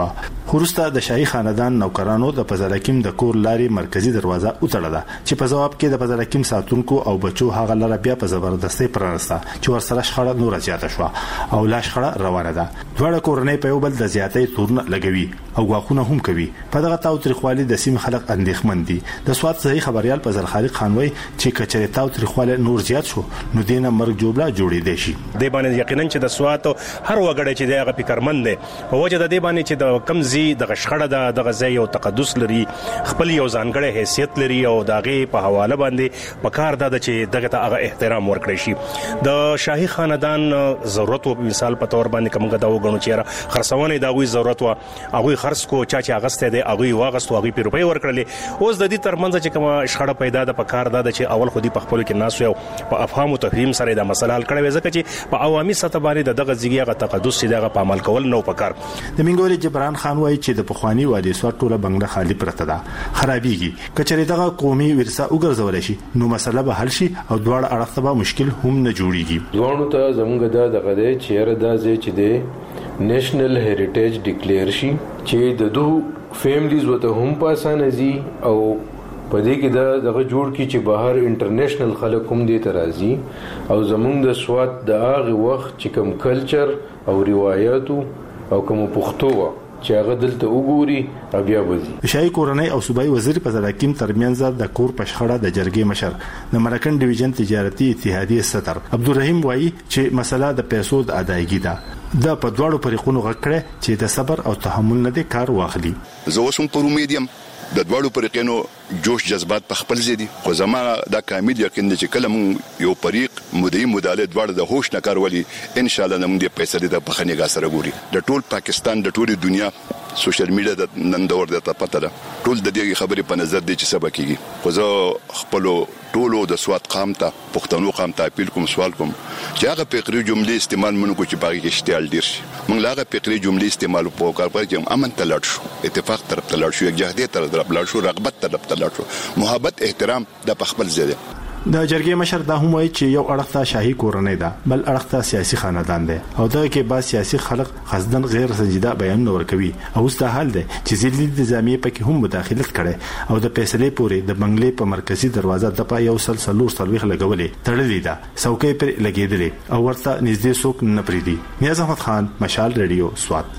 خورسته د شاهي خاندان نوکرانو د پزلکیم د کور لاري مرکزی دروازه وتړله چې په جواب کې د پزلکیم ساتونکو او بچو هغه لره بیا په زبردستي پرانسته چې ورسره شخړه نور زیاته شو او لا شخړه روانه ده. دواړه کورنۍ په یو بل د زیاتې تورن لګوي او غاخونه هم کوي. په دغه تاوتریخوالي د سیم خلک اندېښمن دي. د سواد صحیح خبريال په زرخالق خانوي چې کچري تاوتریخوالي نور زیات شو نو دینه مرګ جوړه جوړې دي شي. د باندې یقینا چې د سواد هر وګړی چې دغه فکرمند دی په وجه د دې باندې چې د کمزي د غشخړه د غزي او تقدس لري خپل یو ځانګړی حیثیت لري او داغه په حواله باندې پکار ده چې دغه ته هغه احترام ورکړي شي. د شاهي خاندان ضرورت او مثال په تور باندې کومه دا وګڼو چې خرڅونه دا غوي ضرورت وا هغه خرڅ کو چې اغسته دی هغه واغستو هغه په روپۍ ورکړلې. اوس د دې ترمنځ چې کومه شخړه پیدا ده پکار ده چې اول خودي په خپل کې ناس یو په افهام او تفهیم سره د مسله حل کړي ځکه چې په عوامي سطح باندې دغه ځګیغه تقدس چې دغه په عمل کول نو پکار. د منګوري جبران خان وایي چې د پخوانی والي سواد ټوله بنگله خالی پرته ده خرابيږي. کچري دغه قومي ورثه وګرځول شي نو مسله به حل شي او دواړه اړخ ته مشکل هم نه جوړيږي. دوانو ته زموږ دغه دی چې را د چې دی نېشنل هریټیج ډیکلیئر شي چې د دوه فیملیز وته هم پاسانه زی او پدې کې دغه جوړ کی چې بهر انټرنیشنل خلک هم دي ترازی او زموږ د سواد د هغه وخت چې کوم کلچر او روایتو او کوم پښتو چې هغه دلته وګوري بیا وځي. شاهي کورنۍ او صوبایي وزیر په زراکیم ترمنځ د کور پښخړه د جرګې مشر د مرکن ډیویژن تجارتي اتحادیه صدر عبدالرحیم وایي چې مسله د پیسو د ادایګي ده. د په دواړو فریقونو غکړه چې د صبر او تحمل نه د کار واخلي. زه اوسم پر امیدیم د دواړو فریقونو جوش جذبات په خپل زیدي خو زما دا کامل یقین دی چې کله مون یو فریق مدعي مداله دواړه د هوش نه کار ولي ان شاء الله موږ د پیسې د بخنیګا سره ګوري. د ټول پاکستان د ټول دنیا سوشل میډیا د نن دور د پته ده ټول د دې خبرې په نظر دي چې سبا کیږي. خو زه خپل ټولو د سواد قام ته پښتنو قام ته اپیل کوم سوال کوم چې هغه فقري جملې استعمال مونږ کو چې باغی کې اشتعال ډیر شي مونږ لاغه فقري جملې استعمال په کار پر چې امن تلل شو اتفاق طرف تلل شو یکجهتي طرف تلل شو رغبت طرف تلل شو محبت احترام د خپل ځای. د جرګې مشر دا هم وایي چې یو اړخ ته شاهي کورنۍ ده بل اړخ ته سیاسي خاندان ده او دغه کې بعض سیاسي خلک قصدن غیر سنجیده بیان ورکوي او ست حال ده چې ځینې د نظامیه پکې هم مداخلت کړي او د فیصلې پورې د بنگلې په مرکزی دروازه د پا یو سلسلور سلويخ لګولې تړلې ده څوکۍ پر لګېدلې او ورته نږدې څوک نه پریدي. نیاز احمد خان مشال ریډیو سواد.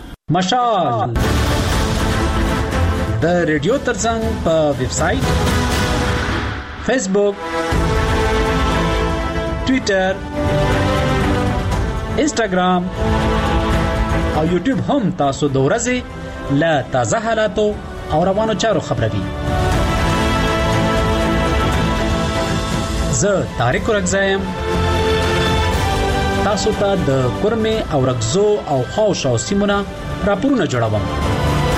مشال د ریډیو ترڅنګ په ویب سټ فیسبوک ټویټر انسټاګرام او یوټیوب هم تاسو د ورځې له تازه حالاتو او روانو چارو خبروي. زه طارق رغزایم تاسو ته د کورمه او رغزو او خوش او سیمونه راپورونه جوړوم.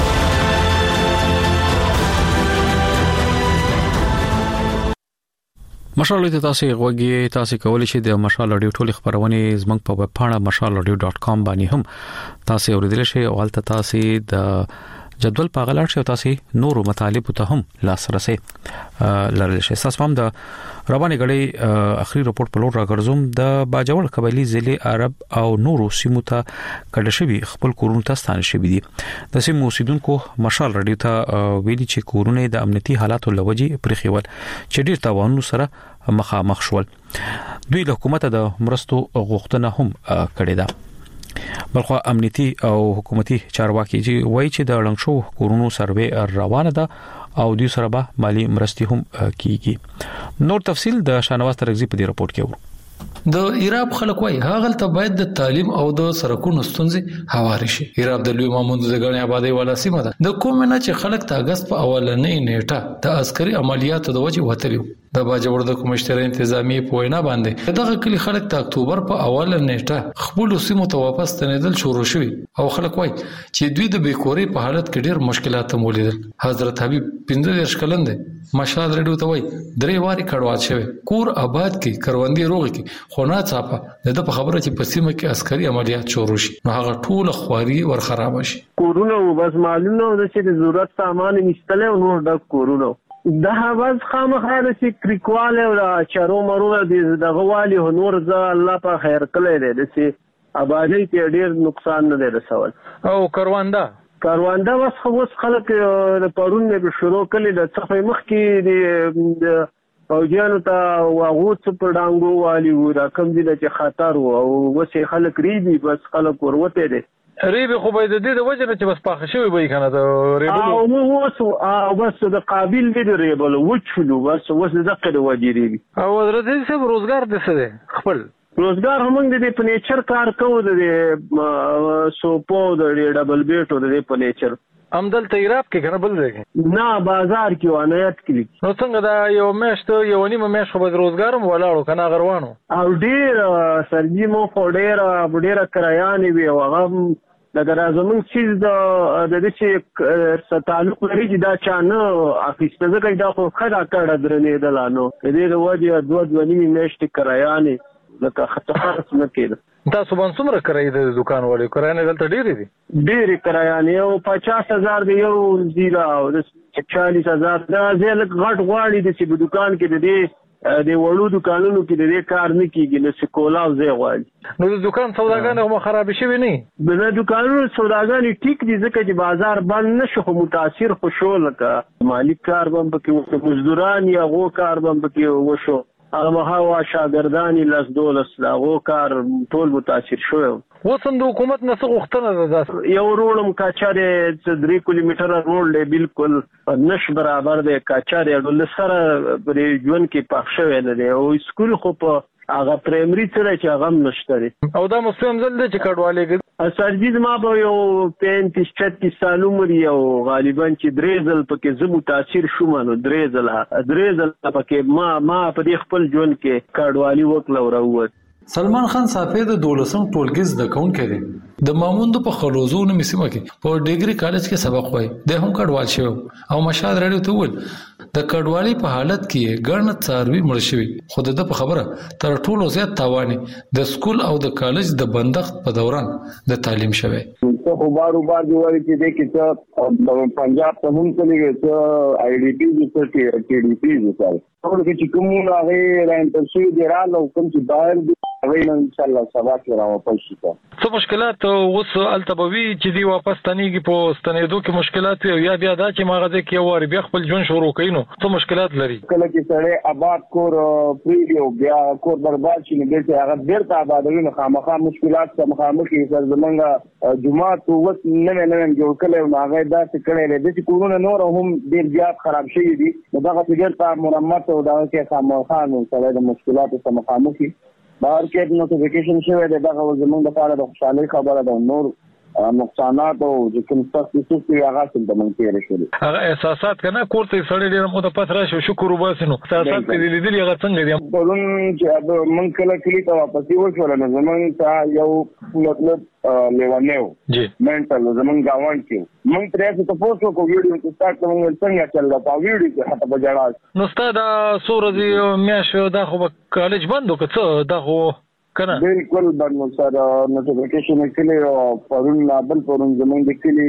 مشال ته تاسو غوږی تاسو کولی شئ د مشال اډیو ټول خبرونه زمنګ په ویب پاڼه mashalaudio.com باندې هم تاسو اوریدل شئ او البته تاسو د جدول پاغلار شئ تاسو نورو مطالب ته هم لاسرسي لرل شئ. تاسو هم د رواني غړي اخري رپورت په لور راګرځوم. د باجوړ قبایلی ضلع عرب او نورو سیمو ته کډه شوی خپل کورونه ته ستانه شوی دي. د سیمو اوسیدونکو مشال رډیو ته ویلي چې کورونه د امنیتي حالاتو لوجي پرخیول چې ډیر تاوانونو سره مخامخ شول. دوی د حکومت د مرستو غوښتنه هم کړې ده. بلخو امنیتي او حکومتي چارواکي چې وایي چې د لنګشو کورونو سروې روانه ده او دوی سره به مالی مرستي هم کیږي. نور تفصيل د شانواز ترغزي په دې رپورت کې ورو. د ایراب خلک وای هغه ته باید د تعلیم او د سرکونو ستونزې هواري شي. ایراب د لوی مامون د غنی آبادی والا سیمه ده. د کوم نه چې خلک د اگست په اولنې نیټه د عسکري عملیاتو د وجې وتلیو. د باجوړ د کمشتر انتظامی په وینا باندې دغه کلی خلک د اکتوبر په اوله نیټه خپل سیمو ته واپس تنیدل شروع شوي او خلک وای چې دوی د بیکوري په حالت کې ډیر مشکلات مولیدل. حضرت حبیب 15 کلن دی مشال رډیو ته وای درې واری کډوال شوی کور آباد کې کروندې روغ کې خونه صافه د په خبره چې په سیمه کې عسکري عملیات شروع شي نو هغه ټول خواري ور خراب شي. کورونه بس معلومه ده چې د ضرورت سامان نشته او نور د کورونه ده بس خامخا د کریکواله او چارو مرونه د غوالي نور ز الله په خیر کله دې چې آبادی ته ډیر نقصان نه رسول. او کرونده کاروانده وس خلک د پرون نه شروع کړي د صفه مخ کې د فوجیانو ته واغوت په ډانګو والی و دا کم دي چې خطر او وسه خلک ریبي بس خلک ورته دي ریبي خو به د دې د وجه نه چې بس پاخه شوی وي کنه د ریبلو او وسو بس د قابل دي ریبلو وچلو بس دغه د وجه ریبي او درته څه روزګار دي څه دي خپل روزګار هم د په نیچر کار کوو د سوپو د ډبل بیټو د په نیچر امدل تیراب کې کنه بل دی نه بازار کې وانایت کې نو څنګه دا یو میاشت یو نیمه میاشت خو به روزګارم ولاړو کنه غروانو او ډیر سرجی مو خو ډیر کرایانې وي او هغه لکه زمونږ چیز د دې چې تعلق لري چې دا چا نه اخیسته ځکه دا خو خدا کړه درنېدله نو د دې د وجې دوه نیمې میاشتې کرایانې لکه خطرات نه کېده تاسو باندې څومره کرایه د دکان والے کرایه دلته ډېرې دي ډېرې کرایه یو 50,000 دی یو زیرا او 40,000 دا زه لک غټ غواړي د چې په دکان کې د وړو دکانونو کې د دې کار نه کیږي نو سکولا او زه غواړي نو د دکان سوداګان هم خراب شوی نه د دکانونو سوداګان ټیک دي ځکه چې بازار بند نشو خو متاثر خوشو لکه مالک کار بم پکې مزدوران یا غو کار بم پکې وشو هغه هوا شاګردانی لاس دولس لاغو کار ټول متاثر شو وسم د حکومت نه څه غوښتنه ده یو روړم کاچاره 3 کیلومتر روړ دی بالکل نش برابر دی کاچاره ډول سره پرې ژوند کې پخ شوی نه دی او سکول خو په هغه پرایمري سره چې هغه نشته او دا مسلم زل دی چې کډوالې سرجیز ما په یو 35-36 سال عمر یو غالبا چې درېزل پکې زمو تاثیر شوم نو درېزل پکې ما په دې خپل ژوند کې کډوالي وکړو راووت سلمان خان صافی د 12 ټولګیز د کون کړي د ماموند په خلوزو نه مسمه کې په ډیګري کالج کې سبق وای د هم کډوال شو او مشاد راډیو ته ول د کډوالي په حالت کې ګڼ څاروي مړ شوی خو د په خبره تر ټولو زیات تاواني د سکول او د کالج د بندښت په دوران د تعلیم شوی خو بار دی وایي چې د کې پنجاب ته هم کلیږي چې آی ډی پی د ټي ډی پی وکړي ټول کې چې کومه هغه رانترشي دی را نو کوم چې بایر ویل ان شاء الله سبا کې راوپل شي څه مشکلات اوس التبوي چې دی واپس تنيږي په ستنېدو کې مشکلات یا بیا دا چې ماغه کې وار بیا خپل ژوند شروع کینو څه مشکلات لري کله چې سره آباد کور پریډیو بیا کور برباد شي نه دلته هغه بیرته آبادوي نه خامخا مشکلات مخامخي سر زمونږه جمعه تو وس نه جوړ کړي او هغه دا څه کړي لري چې کورونه نور هم ډیر زیات خراب شي دي دا څنګه په مرمت او دا کې خامخا نو سره د مشکلات سره مخامخي بهر کې نوټیفیکیشن شوی دی دا زموږ لپاره د خوشحالي خبره ده نور نقصانات او چې کوم څه چې هغه څه د منځ شول هغه احساسات کنه کوړته سړی ډیر مو د پات راشي شکر وباسنو احساسات دې لیدلې هغه څنګه دي پرون چې من کله کلی ته واپس وشول نو زمون ته یو مطلب لیوانیو جی منټل زمون گاوان کې من ترې ته پوسټ کو ویډیو کې سٹارټ کوم څنګه چل دا په ویډیو کې حتی بجړا نو ستاسو د سورځي میاشو دا خو کالج بندو کڅ دا خو کنه بالکل باندې سره نوټیفیکیشن کړي او پرون بل پرون زمونږ د کلی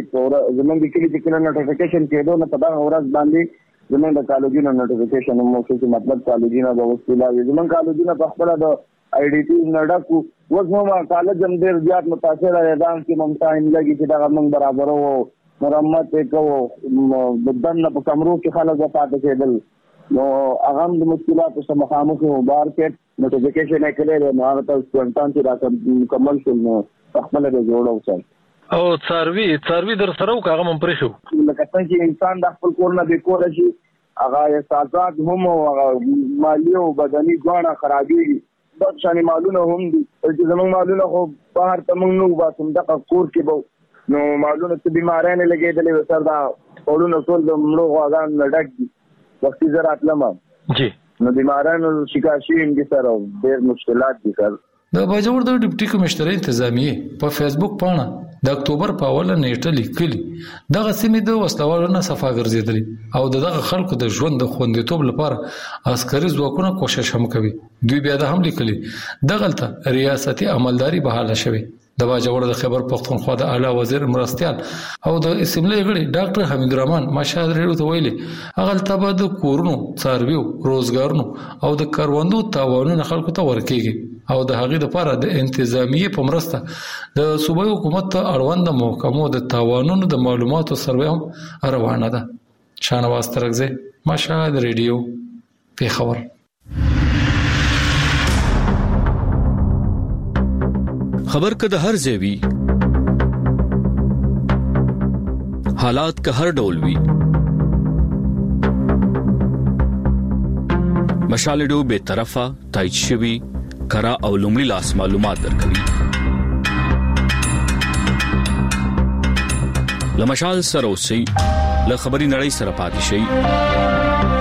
چې کله نوټیفیکیشن کېدو نه په دا ورځ باندې زمونږ د کالجونو نوټیفیکیشن مو چې مطلب کالجونو د وسیله زمونږ کالجونو په خپل د آی ډی پی نډکو وځو کالج هم ډیر زیات متاثر راځم چې ممتاز لګي چې دا موږ برابر وو مرمت وکړو د دنه په کمرو کې خلک پاتې کېدل نو هغه د مشکلاتو سره مخامخ وو بار کې نوټیفیکیشن کړي نو هغه تاسو کوانټان چې راځي مکمل شول نو خپل د جوړو څه او څاروي در سره هغه مم پرې شو لکه څنګه چې انسان د خپل کور نه به کور شي هغه احساسات هم او مالی او بدني ځوانه خرابېږي د شانې مالونه هم دي چې زموږ مالونه خو بهر ته موږ نو باسم د کور کې به نو مالونه ته بیمارانه لګېدلې سر دا ټولونه ټول د مړو غاغان لډک دي وختي زراعت لمه جی نو بیمارانو شکایت شي دي سره ډېر مشکلات دي سر د باجوړ د ډیپټي کمشنر انتظامیه په فیسبوک باندې د اکتوبر په اوله نیټه لیکلي دغه سیمې د وسلوالو نه صفا ګرځېدلې او دغه خلکو د ژوند د خوندیتوب لپاره عسکري ځواکونه کوشش هم کوي دوی بیا د هم لیکلي دغلته ریاستي عملداري بحاله شوی د باجوړ د خبر پښتونخوا د اعلی وزیر مرستيال او د اسمبلی غړي ډاکټر حمید الرحمن مشهد ریډیو ته ویلي هغه تبه د کورونو څارویو روزګارونو او د کاروندو تاوانونو خلکو ته ورکیږي او د هغې لپاره د انتظامیه په مرسته د صوبایي حکومت ته اړوند محکمو د تاوانونو د معلوماتو سروې هم روانه ده. شانواز ترغزه مشهد ریډیو پیښور. خبر که د هر ځای حالات که هر ډول وي مشال ریډیو به طرفه تایید شوی کرا او لومړی لاس معلومات درکوي. لمشال سره اوسئ له خبري نړۍ سره پاتې شئ.